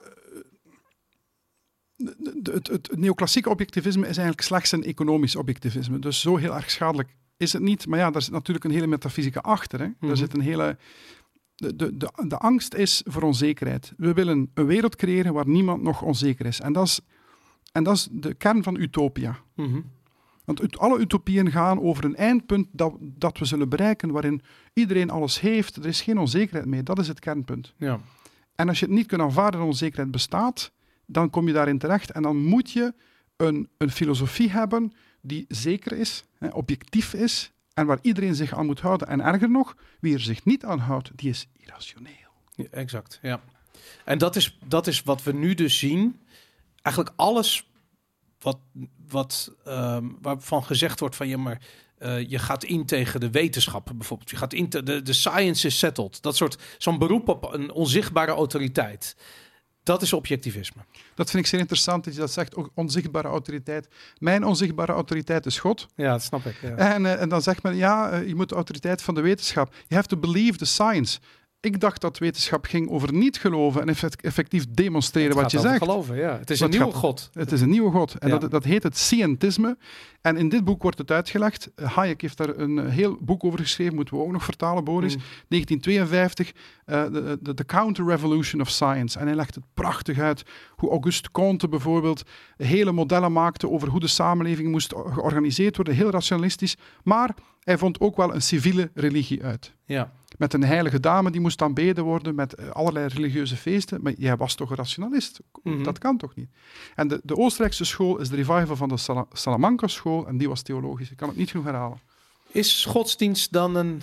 Speaker 2: het, het, het neoclassieke objectivisme is eigenlijk slechts een economisch objectivisme. Dus zo heel erg schadelijk is het niet. Maar ja, daar zit natuurlijk een hele metafysica achter. Hè.
Speaker 1: Mm-hmm.
Speaker 2: Daar zit een hele... De, de, de, de angst is voor onzekerheid. We willen een wereld creëren waar niemand nog onzeker is. En dat is, en dat is de kern van utopia.
Speaker 1: Mm-hmm.
Speaker 2: Want ut, alle utopieën gaan over een eindpunt dat, dat we zullen bereiken, waarin iedereen alles heeft. Er is geen onzekerheid meer. Dat is het kernpunt.
Speaker 1: Ja.
Speaker 2: En als je het niet kunt aanvaarden dat onzekerheid bestaat, dan kom je daarin terecht. En dan moet je een, een filosofie hebben die zeker is, hè, objectief is, en waar iedereen zich aan moet houden. En erger nog, wie er zich niet aan houdt, die is irrationeel.
Speaker 1: Ja, exact, ja. En dat is, dat is wat we nu dus zien. Eigenlijk alles wat, wat um, waarvan gezegd wordt van... ja, maar uh, je gaat in tegen de wetenschap bijvoorbeeld. Je gaat in te, de, de science is settled. Dat soort, zo'n beroep op een onzichtbare autoriteit. Dat is objectivisme.
Speaker 2: Dat vind ik zeer interessant dat je dat zegt, ook onzichtbare autoriteit. Mijn onzichtbare autoriteit is God.
Speaker 1: Ja, dat snap ik. Ja.
Speaker 2: En, uh, en dan zegt men, ja, uh, je moet de autoriteit van de wetenschap. You have to believe the science. Ik dacht dat wetenschap ging over niet geloven en effectief demonstreren
Speaker 1: het
Speaker 2: wat je
Speaker 1: gaat over
Speaker 2: zegt.
Speaker 1: Geloven, ja. Het is
Speaker 2: Wat
Speaker 1: een nieuwe
Speaker 2: gaat,
Speaker 1: God.
Speaker 2: Het is een nieuwe God. En
Speaker 1: ja.
Speaker 2: dat, dat heet het scientisme. En in dit boek wordt het uitgelegd. Hayek heeft daar een heel boek over geschreven, moeten we ook nog vertalen, Boris. Mm. negentien tweeënvijftig, uh, de, de, de Counter-Revolution of Science. En hij legt het prachtig uit hoe Auguste Comte bijvoorbeeld hele modellen maakte over hoe de samenleving moest georganiseerd worden. Heel rationalistisch. Maar hij vond ook wel een civiele religie uit.
Speaker 1: Ja.
Speaker 2: Met een heilige dame die moest aanbeden worden, met allerlei religieuze feesten. Maar jij was toch een rationalist? Mm-hmm. Dat kan toch niet? En de, de Oostenrijkse school is de revival van de Sal- Salamanca-school en die was theologisch. Ik kan het niet genoeg herhalen.
Speaker 1: Is godsdienst dan een,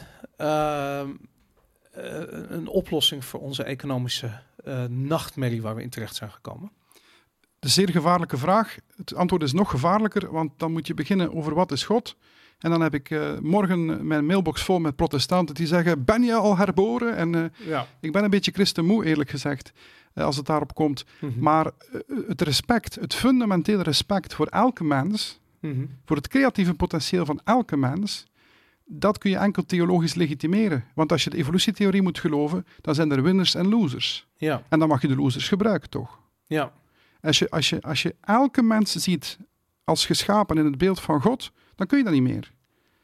Speaker 1: uh, uh, een oplossing voor onze economische uh, nachtmerrie waar we in terecht zijn gekomen?
Speaker 2: De zeer gevaarlijke vraag. Het antwoord is nog gevaarlijker, want dan moet je beginnen over wat is God. En dan heb ik uh, morgen mijn mailbox vol met protestanten die zeggen, ben je al herboren? En uh,
Speaker 1: ja.
Speaker 2: ik ben een beetje christenmoe, eerlijk gezegd, uh, als het daarop komt.
Speaker 1: Mm-hmm.
Speaker 2: Maar uh, het respect, het fundamentele respect voor elke mens,
Speaker 1: mm-hmm.
Speaker 2: voor het creatieve potentieel van elke mens, dat kun je enkel theologisch legitimeren. Want als je de evolutietheorie moet geloven, dan zijn er winners en losers.
Speaker 1: Ja.
Speaker 2: En dan mag je de losers gebruiken, toch?
Speaker 1: Ja.
Speaker 2: Als je, als je, als je elke mens ziet als geschapen in het beeld van God, dan kun je dat niet meer.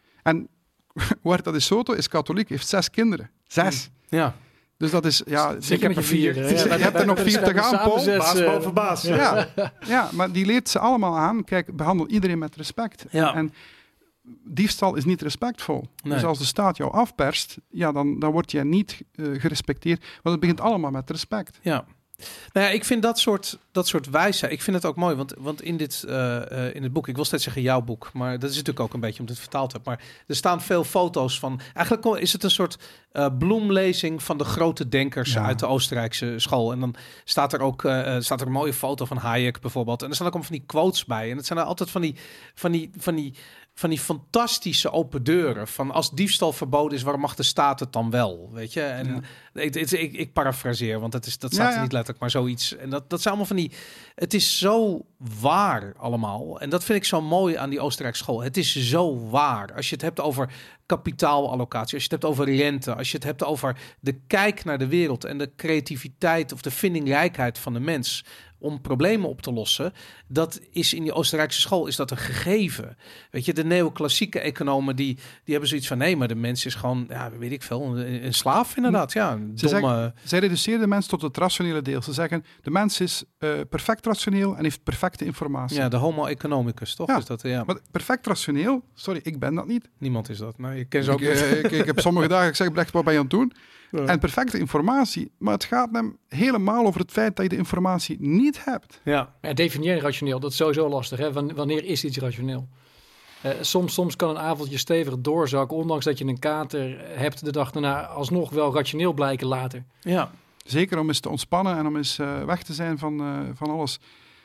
Speaker 2: En Huerta de Soto is katholiek, heeft zes kinderen. Zes.
Speaker 1: Ja.
Speaker 2: Dus dat is, ja...
Speaker 3: Ik heb er vier.
Speaker 2: Je hebt er nog vier te gaan, Paul.
Speaker 1: Baas boven baas.
Speaker 2: Ja. Ja, maar die leert ze allemaal aan. Kijk, behandel iedereen met respect.
Speaker 1: Ja.
Speaker 2: En diefstal is niet respectvol.
Speaker 1: Nee.
Speaker 2: Dus als de staat jou afperst, ja, dan, dan word jij niet uh, gerespecteerd. Want het begint allemaal met respect.
Speaker 1: Ja. Nou ja, ik vind dat soort, dat dat soort wijsheid, ik vind het ook mooi, want, want in, dit, uh, uh, in het boek, ik wil steeds zeggen jouw boek, maar dat is natuurlijk ook een beetje omdat ik het vertaald heb, maar er staan veel foto's van, eigenlijk is het een soort uh, bloemlezing van de grote denkers ja. uit de Oostenrijkse school. En dan staat er ook uh, staat er een mooie foto van Hayek bijvoorbeeld, en er staan ook allemaal van die quotes bij. En het zijn er altijd van die, van die, van die, van die fantastische open deuren, van als diefstal verboden is, waarom mag de staat het dan wel, weet je? En ja. ik, ik, ik, ik parafraseer, want dat, is, dat staat ja, ja. er niet letterlijk, maar zoiets. En dat, dat zijn allemaal van die, het is zo waar allemaal. En dat vind ik zo mooi aan die Oostenrijkse school. Het is zo waar. Als je het hebt over kapitaalallocatie, als je het hebt over rente, als je het hebt over de kijk naar de wereld en de creativiteit of de vindingrijkheid van de mens om problemen op te lossen, dat is in die Oostenrijkse school is dat een gegeven. Weet je, de neoclassieke economen die, die hebben zoiets van nee, maar de mens is gewoon, ja, weet ik veel, een, een slaaf inderdaad. Ja, een
Speaker 2: Ze
Speaker 1: domme...
Speaker 2: zeggen, zij reduceren de mens tot het rationele deel. Ze zeggen, de mens is uh, perfect rationeel en heeft perfecte informatie.
Speaker 1: Ja, de homo economicus, toch?
Speaker 2: Ja,
Speaker 1: is dat, ja.
Speaker 2: Maar perfect rationeel, sorry, ik ben dat niet.
Speaker 1: Niemand is dat. Nou, je ken ze ook
Speaker 2: ik, uh, ik, ik heb sommige dagen gezegd, Brecht, wat ben je aan het doen?
Speaker 1: Ja.
Speaker 2: En perfecte informatie. Maar het gaat hem helemaal over het feit dat je de informatie niet hebt.
Speaker 1: Ja.
Speaker 3: Ja, definiëren rationeel, dat is sowieso lastig. Hè? Wanneer is iets rationeel? Uh, soms, soms kan een avondje stevig doorzakken, ondanks dat je een kater hebt de dag daarna, alsnog wel rationeel blijken later.
Speaker 1: Ja.
Speaker 2: Zeker om eens te ontspannen en om eens uh, weg te zijn van, uh, van alles.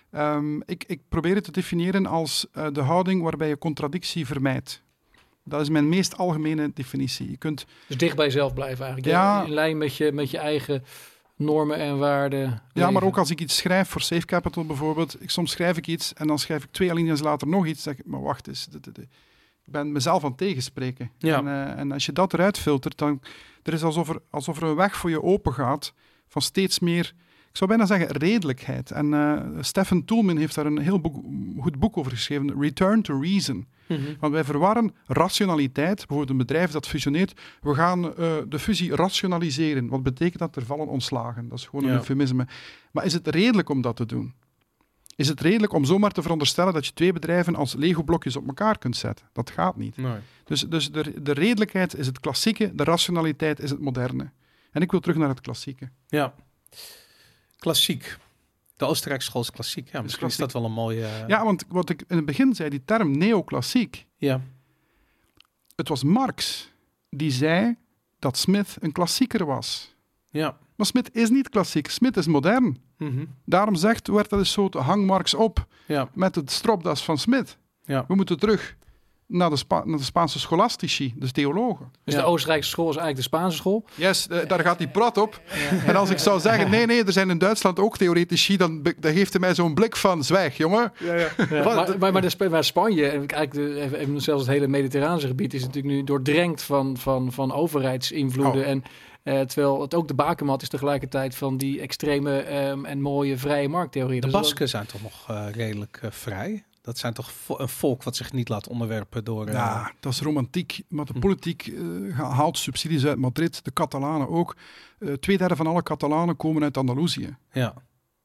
Speaker 2: Um, ik, ik probeer het te definiëren als uh, de houding waarbij je contradictie vermijdt. Dat is mijn meest algemene definitie. Je kunt...
Speaker 3: Dus dicht bij jezelf blijven eigenlijk.
Speaker 2: Ja.
Speaker 3: In lijn met je, met je eigen normen en waarden.
Speaker 2: Ja,
Speaker 3: leven.
Speaker 2: maar ook als ik iets schrijf voor Safe Capital bijvoorbeeld. Ik, soms schrijf ik iets en dan schrijf ik twee alinea's later nog iets. Zeg ik, maar wacht eens. De, de, de, ik ben mezelf aan het tegenspreken.
Speaker 1: Ja.
Speaker 2: En, uh, en als je dat eruit filtert, dan er is alsof er, alsof er een weg voor je open gaat van steeds meer... Ik zou bijna zeggen redelijkheid. En uh, Stephen Toulmin heeft daar een heel boek, goed boek over geschreven. Return to Reason.
Speaker 1: Mm-hmm.
Speaker 2: Want wij verwarren rationaliteit. Bijvoorbeeld een bedrijf dat fusioneert. We gaan uh, de fusie rationaliseren. Wat betekent dat? Er vallen ontslagen. Dat is gewoon een
Speaker 1: Ja.
Speaker 2: eufemisme. Maar is het redelijk om dat te doen? Is het redelijk om zomaar te veronderstellen dat je twee bedrijven als Lego-blokjes op elkaar kunt zetten? Dat gaat niet.
Speaker 1: Nee.
Speaker 2: Dus, dus de, de redelijkheid is het klassieke. De rationaliteit is het moderne. En ik wil terug naar het klassieke.
Speaker 1: Ja. Klassiek. De Oostenrijkse school is klassiek. Ja, misschien is,
Speaker 2: klassiek.
Speaker 1: is dat wel een mooie... Uh...
Speaker 2: Ja, want wat ik in het begin zei, die term neoclassiek.
Speaker 1: Ja.
Speaker 2: Het was Marx die zei dat Smith een klassieker was.
Speaker 1: Ja.
Speaker 2: Maar Smith is niet klassiek. Smith is modern.
Speaker 1: Mm-hmm.
Speaker 2: Daarom zegt, werd dat eens zo te hang Marx op
Speaker 1: Ja.
Speaker 2: met het stropdas van Smith.
Speaker 1: Ja.
Speaker 2: We moeten terug naar de, Spa- naar de Spaanse scholastici, dus theologen.
Speaker 3: Dus
Speaker 1: Ja.
Speaker 3: de Oostenrijkse school is eigenlijk de Spaanse school.
Speaker 2: Yes, uh, daar gaat hij prat op. En als ik zou zeggen, nee, nee, er zijn in Duitsland ook theoretici, dan, be- dan geeft hij mij zo'n blik van, zwijg, jongen.
Speaker 1: Ja, ja.
Speaker 3: Ja, maar, maar, maar, de, Sp- maar Spanje, en eigenlijk de, even, even zelfs het hele Mediterraanse gebied, is natuurlijk nu doordrenkt van, van, van overheidsinvloeden.
Speaker 2: Oh.
Speaker 3: En uh, terwijl het ook de bakermat is tegelijkertijd van die extreme um, en mooie vrije markttheorieën.
Speaker 1: De
Speaker 3: Dus dat-
Speaker 1: Basken zijn toch nog uh, redelijk uh, vrij? Dat zijn toch vo- een volk wat zich niet laat onderwerpen door... Uh...
Speaker 2: Ja, dat is romantiek. Maar de
Speaker 1: Hm.
Speaker 2: politiek uh, haalt subsidies uit Madrid, de Catalanen ook. Uh, Tweederde van alle Catalanen komen uit Andalusië.
Speaker 1: Ja.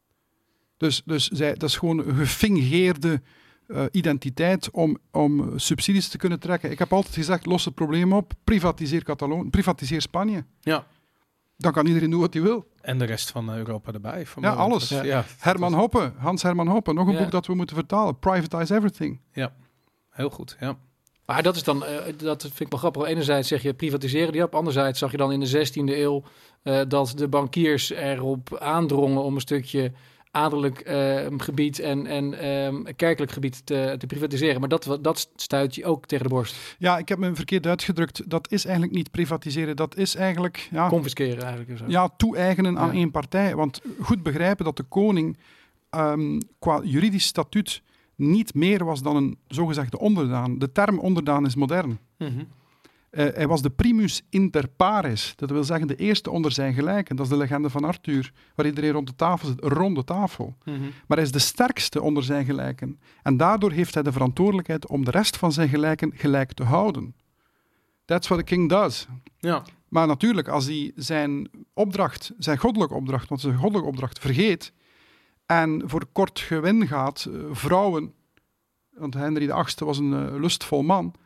Speaker 2: Dus, dus zij, dat is gewoon een gefingeerde uh, identiteit om, om subsidies te kunnen trekken. Ik heb altijd gezegd, los het probleem op, privatiseer Catalonië, privatiseer Spanje.
Speaker 1: Ja.
Speaker 2: Dan kan iedereen doen wat hij wil.
Speaker 1: En de rest van Europa erbij.
Speaker 2: Ja, alles.
Speaker 1: Ja. Ja.
Speaker 2: Herman Hoppe, Hans Herman Hoppe, nog een
Speaker 3: Ja.
Speaker 2: boek dat we moeten vertalen. Privatize Everything.
Speaker 1: Ja. Heel goed, ja.
Speaker 3: Maar dat is dan, uh, dat vind ik wel grappig. Enerzijds zeg je privatiseren die op, anderzijds zag je dan in de zestiende eeuw uh, dat de bankiers erop aandrongen om een stukje adellijk uh, gebied en, en um, kerkelijk gebied te, te privatiseren. Maar dat, dat stuit je ook tegen de borst.
Speaker 2: Ja, ik heb me verkeerd uitgedrukt. Dat is eigenlijk niet privatiseren. Dat is eigenlijk... Ja,
Speaker 3: Confisceren eigenlijk. Zo.
Speaker 2: Ja, toe-eigenen aan
Speaker 3: Ja.
Speaker 2: één partij. Want goed begrijpen dat de koning um, qua juridisch statuut niet meer was dan een zogezegde onderdaan. De term onderdaan is modern.
Speaker 1: Mm-hmm.
Speaker 2: Uh, hij was de primus inter pares. Dat wil zeggen de eerste onder zijn gelijken. Dat is de legende van Arthur, waar iedereen rond de tafel zit. Een ronde tafel.
Speaker 1: Mm-hmm.
Speaker 2: Maar hij is de sterkste onder zijn gelijken. En daardoor heeft hij de verantwoordelijkheid om de rest van zijn gelijken gelijk te houden. That's what a king does.
Speaker 1: Ja.
Speaker 2: Maar natuurlijk, als hij zijn opdracht, zijn goddelijke opdracht, want zijn goddelijke opdracht vergeet en voor kort gewin gaat, uh, vrouwen, want Henry de achtste was een uh, lustvol man,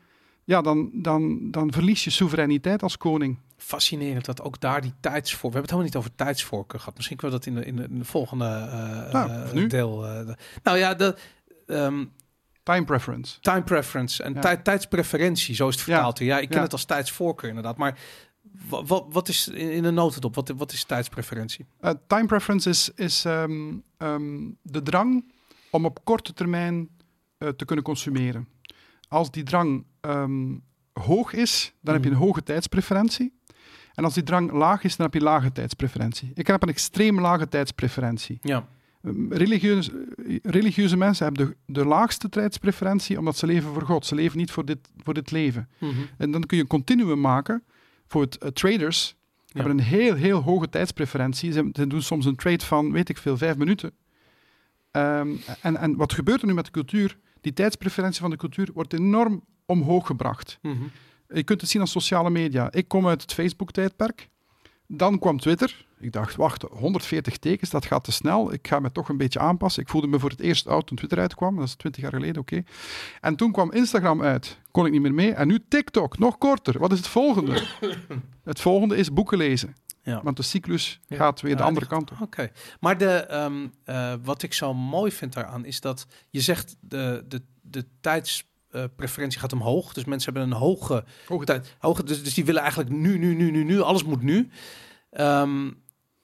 Speaker 2: ja, dan, dan, dan verlies je soevereiniteit als koning.
Speaker 1: Fascinerend dat ook daar die tijdsvoor... We hebben het helemaal niet over tijdsvoorkeur gehad. Misschien kunnen we dat in de, in de, in de volgende uh,
Speaker 2: nou, nu?
Speaker 1: deel... Uh, de, nou ja, de... Um,
Speaker 2: time preference.
Speaker 1: Time preference en
Speaker 2: ja.
Speaker 1: tij, tijdspreferentie, zo is het vertaald. Ja, ja ik ken
Speaker 2: ja.
Speaker 1: het als tijdsvoorkeur inderdaad. Maar wat, wat, wat is in een notendop, wat, wat is tijdspreferentie?
Speaker 2: Uh, time preference is, is um, um, de drang om op korte termijn uh, te kunnen consumeren. Als die drang um, hoog is, dan mm. heb je een hoge tijdspreferentie. En als die drang laag is, dan heb je lage tijdspreferentie. Ik heb een extreem lage tijdspreferentie.
Speaker 1: Ja.
Speaker 2: Um, religieuze, religieuze mensen hebben de, de laagste tijdspreferentie omdat ze leven voor God. Ze leven niet voor dit, voor dit leven.
Speaker 1: Mm-hmm.
Speaker 2: En dan kun je een continuum maken. Voor het uh, traders ja. hebben een heel, heel hoge tijdspreferentie. Ze, ze doen soms een trade van, weet ik veel, vijf minuten. Um, en, en wat gebeurt er nu met de cultuur? Die tijdspreferentie van de cultuur wordt enorm omhoog gebracht.
Speaker 1: Mm-hmm.
Speaker 2: Je kunt het zien als sociale media. Ik kom uit het Facebook-tijdperk. Dan kwam Twitter. Ik dacht, wacht, honderdveertig tekens, dat gaat te snel. Ik ga me toch een beetje aanpassen. Ik voelde me voor het eerst oud toen Twitter uitkwam. Dat is twintig jaar geleden, oké. Okay. En toen kwam Instagram uit. Kon ik niet meer mee. En nu TikTok, nog korter. Wat is het volgende? Het volgende is boeken lezen. Ja. Want de cyclus ja. gaat weer de ja, andere kant op.
Speaker 1: Oké. Okay. Maar de, um, uh, wat ik zo mooi vind daaraan is dat je zegt de, de, de tijdspreferentie uh, gaat omhoog. Dus mensen hebben een hoge, hoge tijd. Hoge, dus, dus die willen eigenlijk nu, nu, nu, nu, nu. Alles moet nu. Um,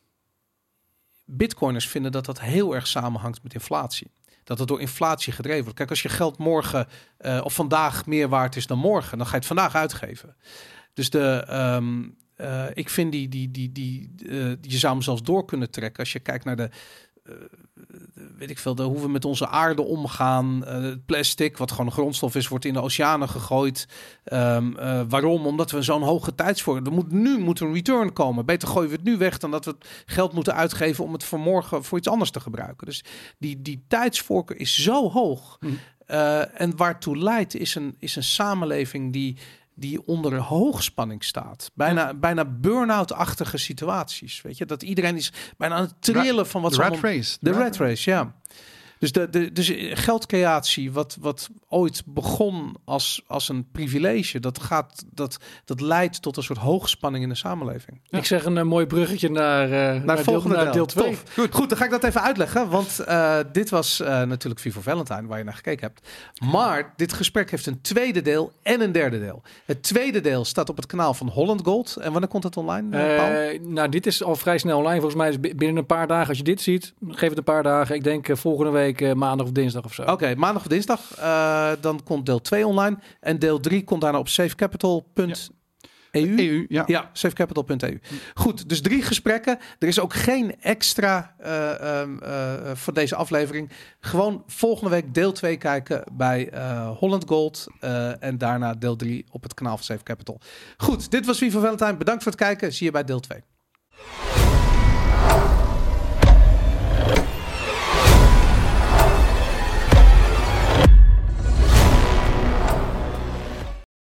Speaker 1: Bitcoiners vinden dat dat heel erg samenhangt met inflatie. Dat het door inflatie gedreven wordt. Kijk, als je geld morgen uh, of vandaag meer waard is dan morgen, dan ga je het vandaag uitgeven. Dus de, um, uh, ik vind die, die, die, die, uh, je zou hem zelfs door kunnen trekken als je kijkt naar de, uh, weet ik veel, de, hoe we met onze aarde omgaan. Uh, het plastic, wat gewoon een grondstof is, wordt in de oceanen gegooid. Um, uh, waarom? Omdat we zo'n hoge tijdsvoor. Er moet nu moet een return komen. Beter gooien we het nu weg dan dat we het geld moeten uitgeven om het voor morgen voor iets anders te gebruiken. Dus die, die tijdsvoorkeur is zo hoog. Mm. Uh, en waartoe leidt is een, is een samenleving die die onder hoogspanning staat. Bijna, ja. bijna burn-out-achtige situaties. Weet je, dat iedereen is bijna aan het trillen van wat
Speaker 2: ze... De rat race.
Speaker 1: De rat race, ja. Dus, de, de, dus geldcreatie, wat, wat ooit begon als, als een privilege, dat, gaat, dat, dat leidt tot een soort hoogspanning in de samenleving.
Speaker 3: Ja. Ik zeg een uh, mooi bruggetje naar, uh, naar,
Speaker 1: naar, volgende
Speaker 3: deel, naar deel twee.
Speaker 1: Goed. Goed, dan ga ik dat even uitleggen, want uh, dit was uh, natuurlijk Vivo Valentine, waar je naar gekeken hebt. Maar dit gesprek heeft een tweede deel en een derde deel. Het tweede deel staat op het kanaal van Holland Gold. En wanneer komt het online, uh, Paul?
Speaker 3: Uh, nou, dit is al vrij snel online. Volgens mij is binnen een paar dagen, als je dit ziet, geef het een paar dagen. Ik denk uh, volgende week Uh, maandag of dinsdag of zo.
Speaker 1: Oké, okay, maandag of dinsdag. Uh, dan komt deel twee online. En deel drie komt daarna op safecapital punt e u.
Speaker 2: Ja. E U, ja.
Speaker 1: Ja, safecapital punt e u. Goed, dus drie gesprekken. Er is ook geen extra uh, um, uh, voor deze aflevering. Gewoon volgende week deel twee kijken bij uh, Holland Gold. Uh, en daarna deel drie op het kanaal van Safe Capital. Goed, dit was Vivo Valentine. Bedankt voor het kijken. Zie je bij deel twee.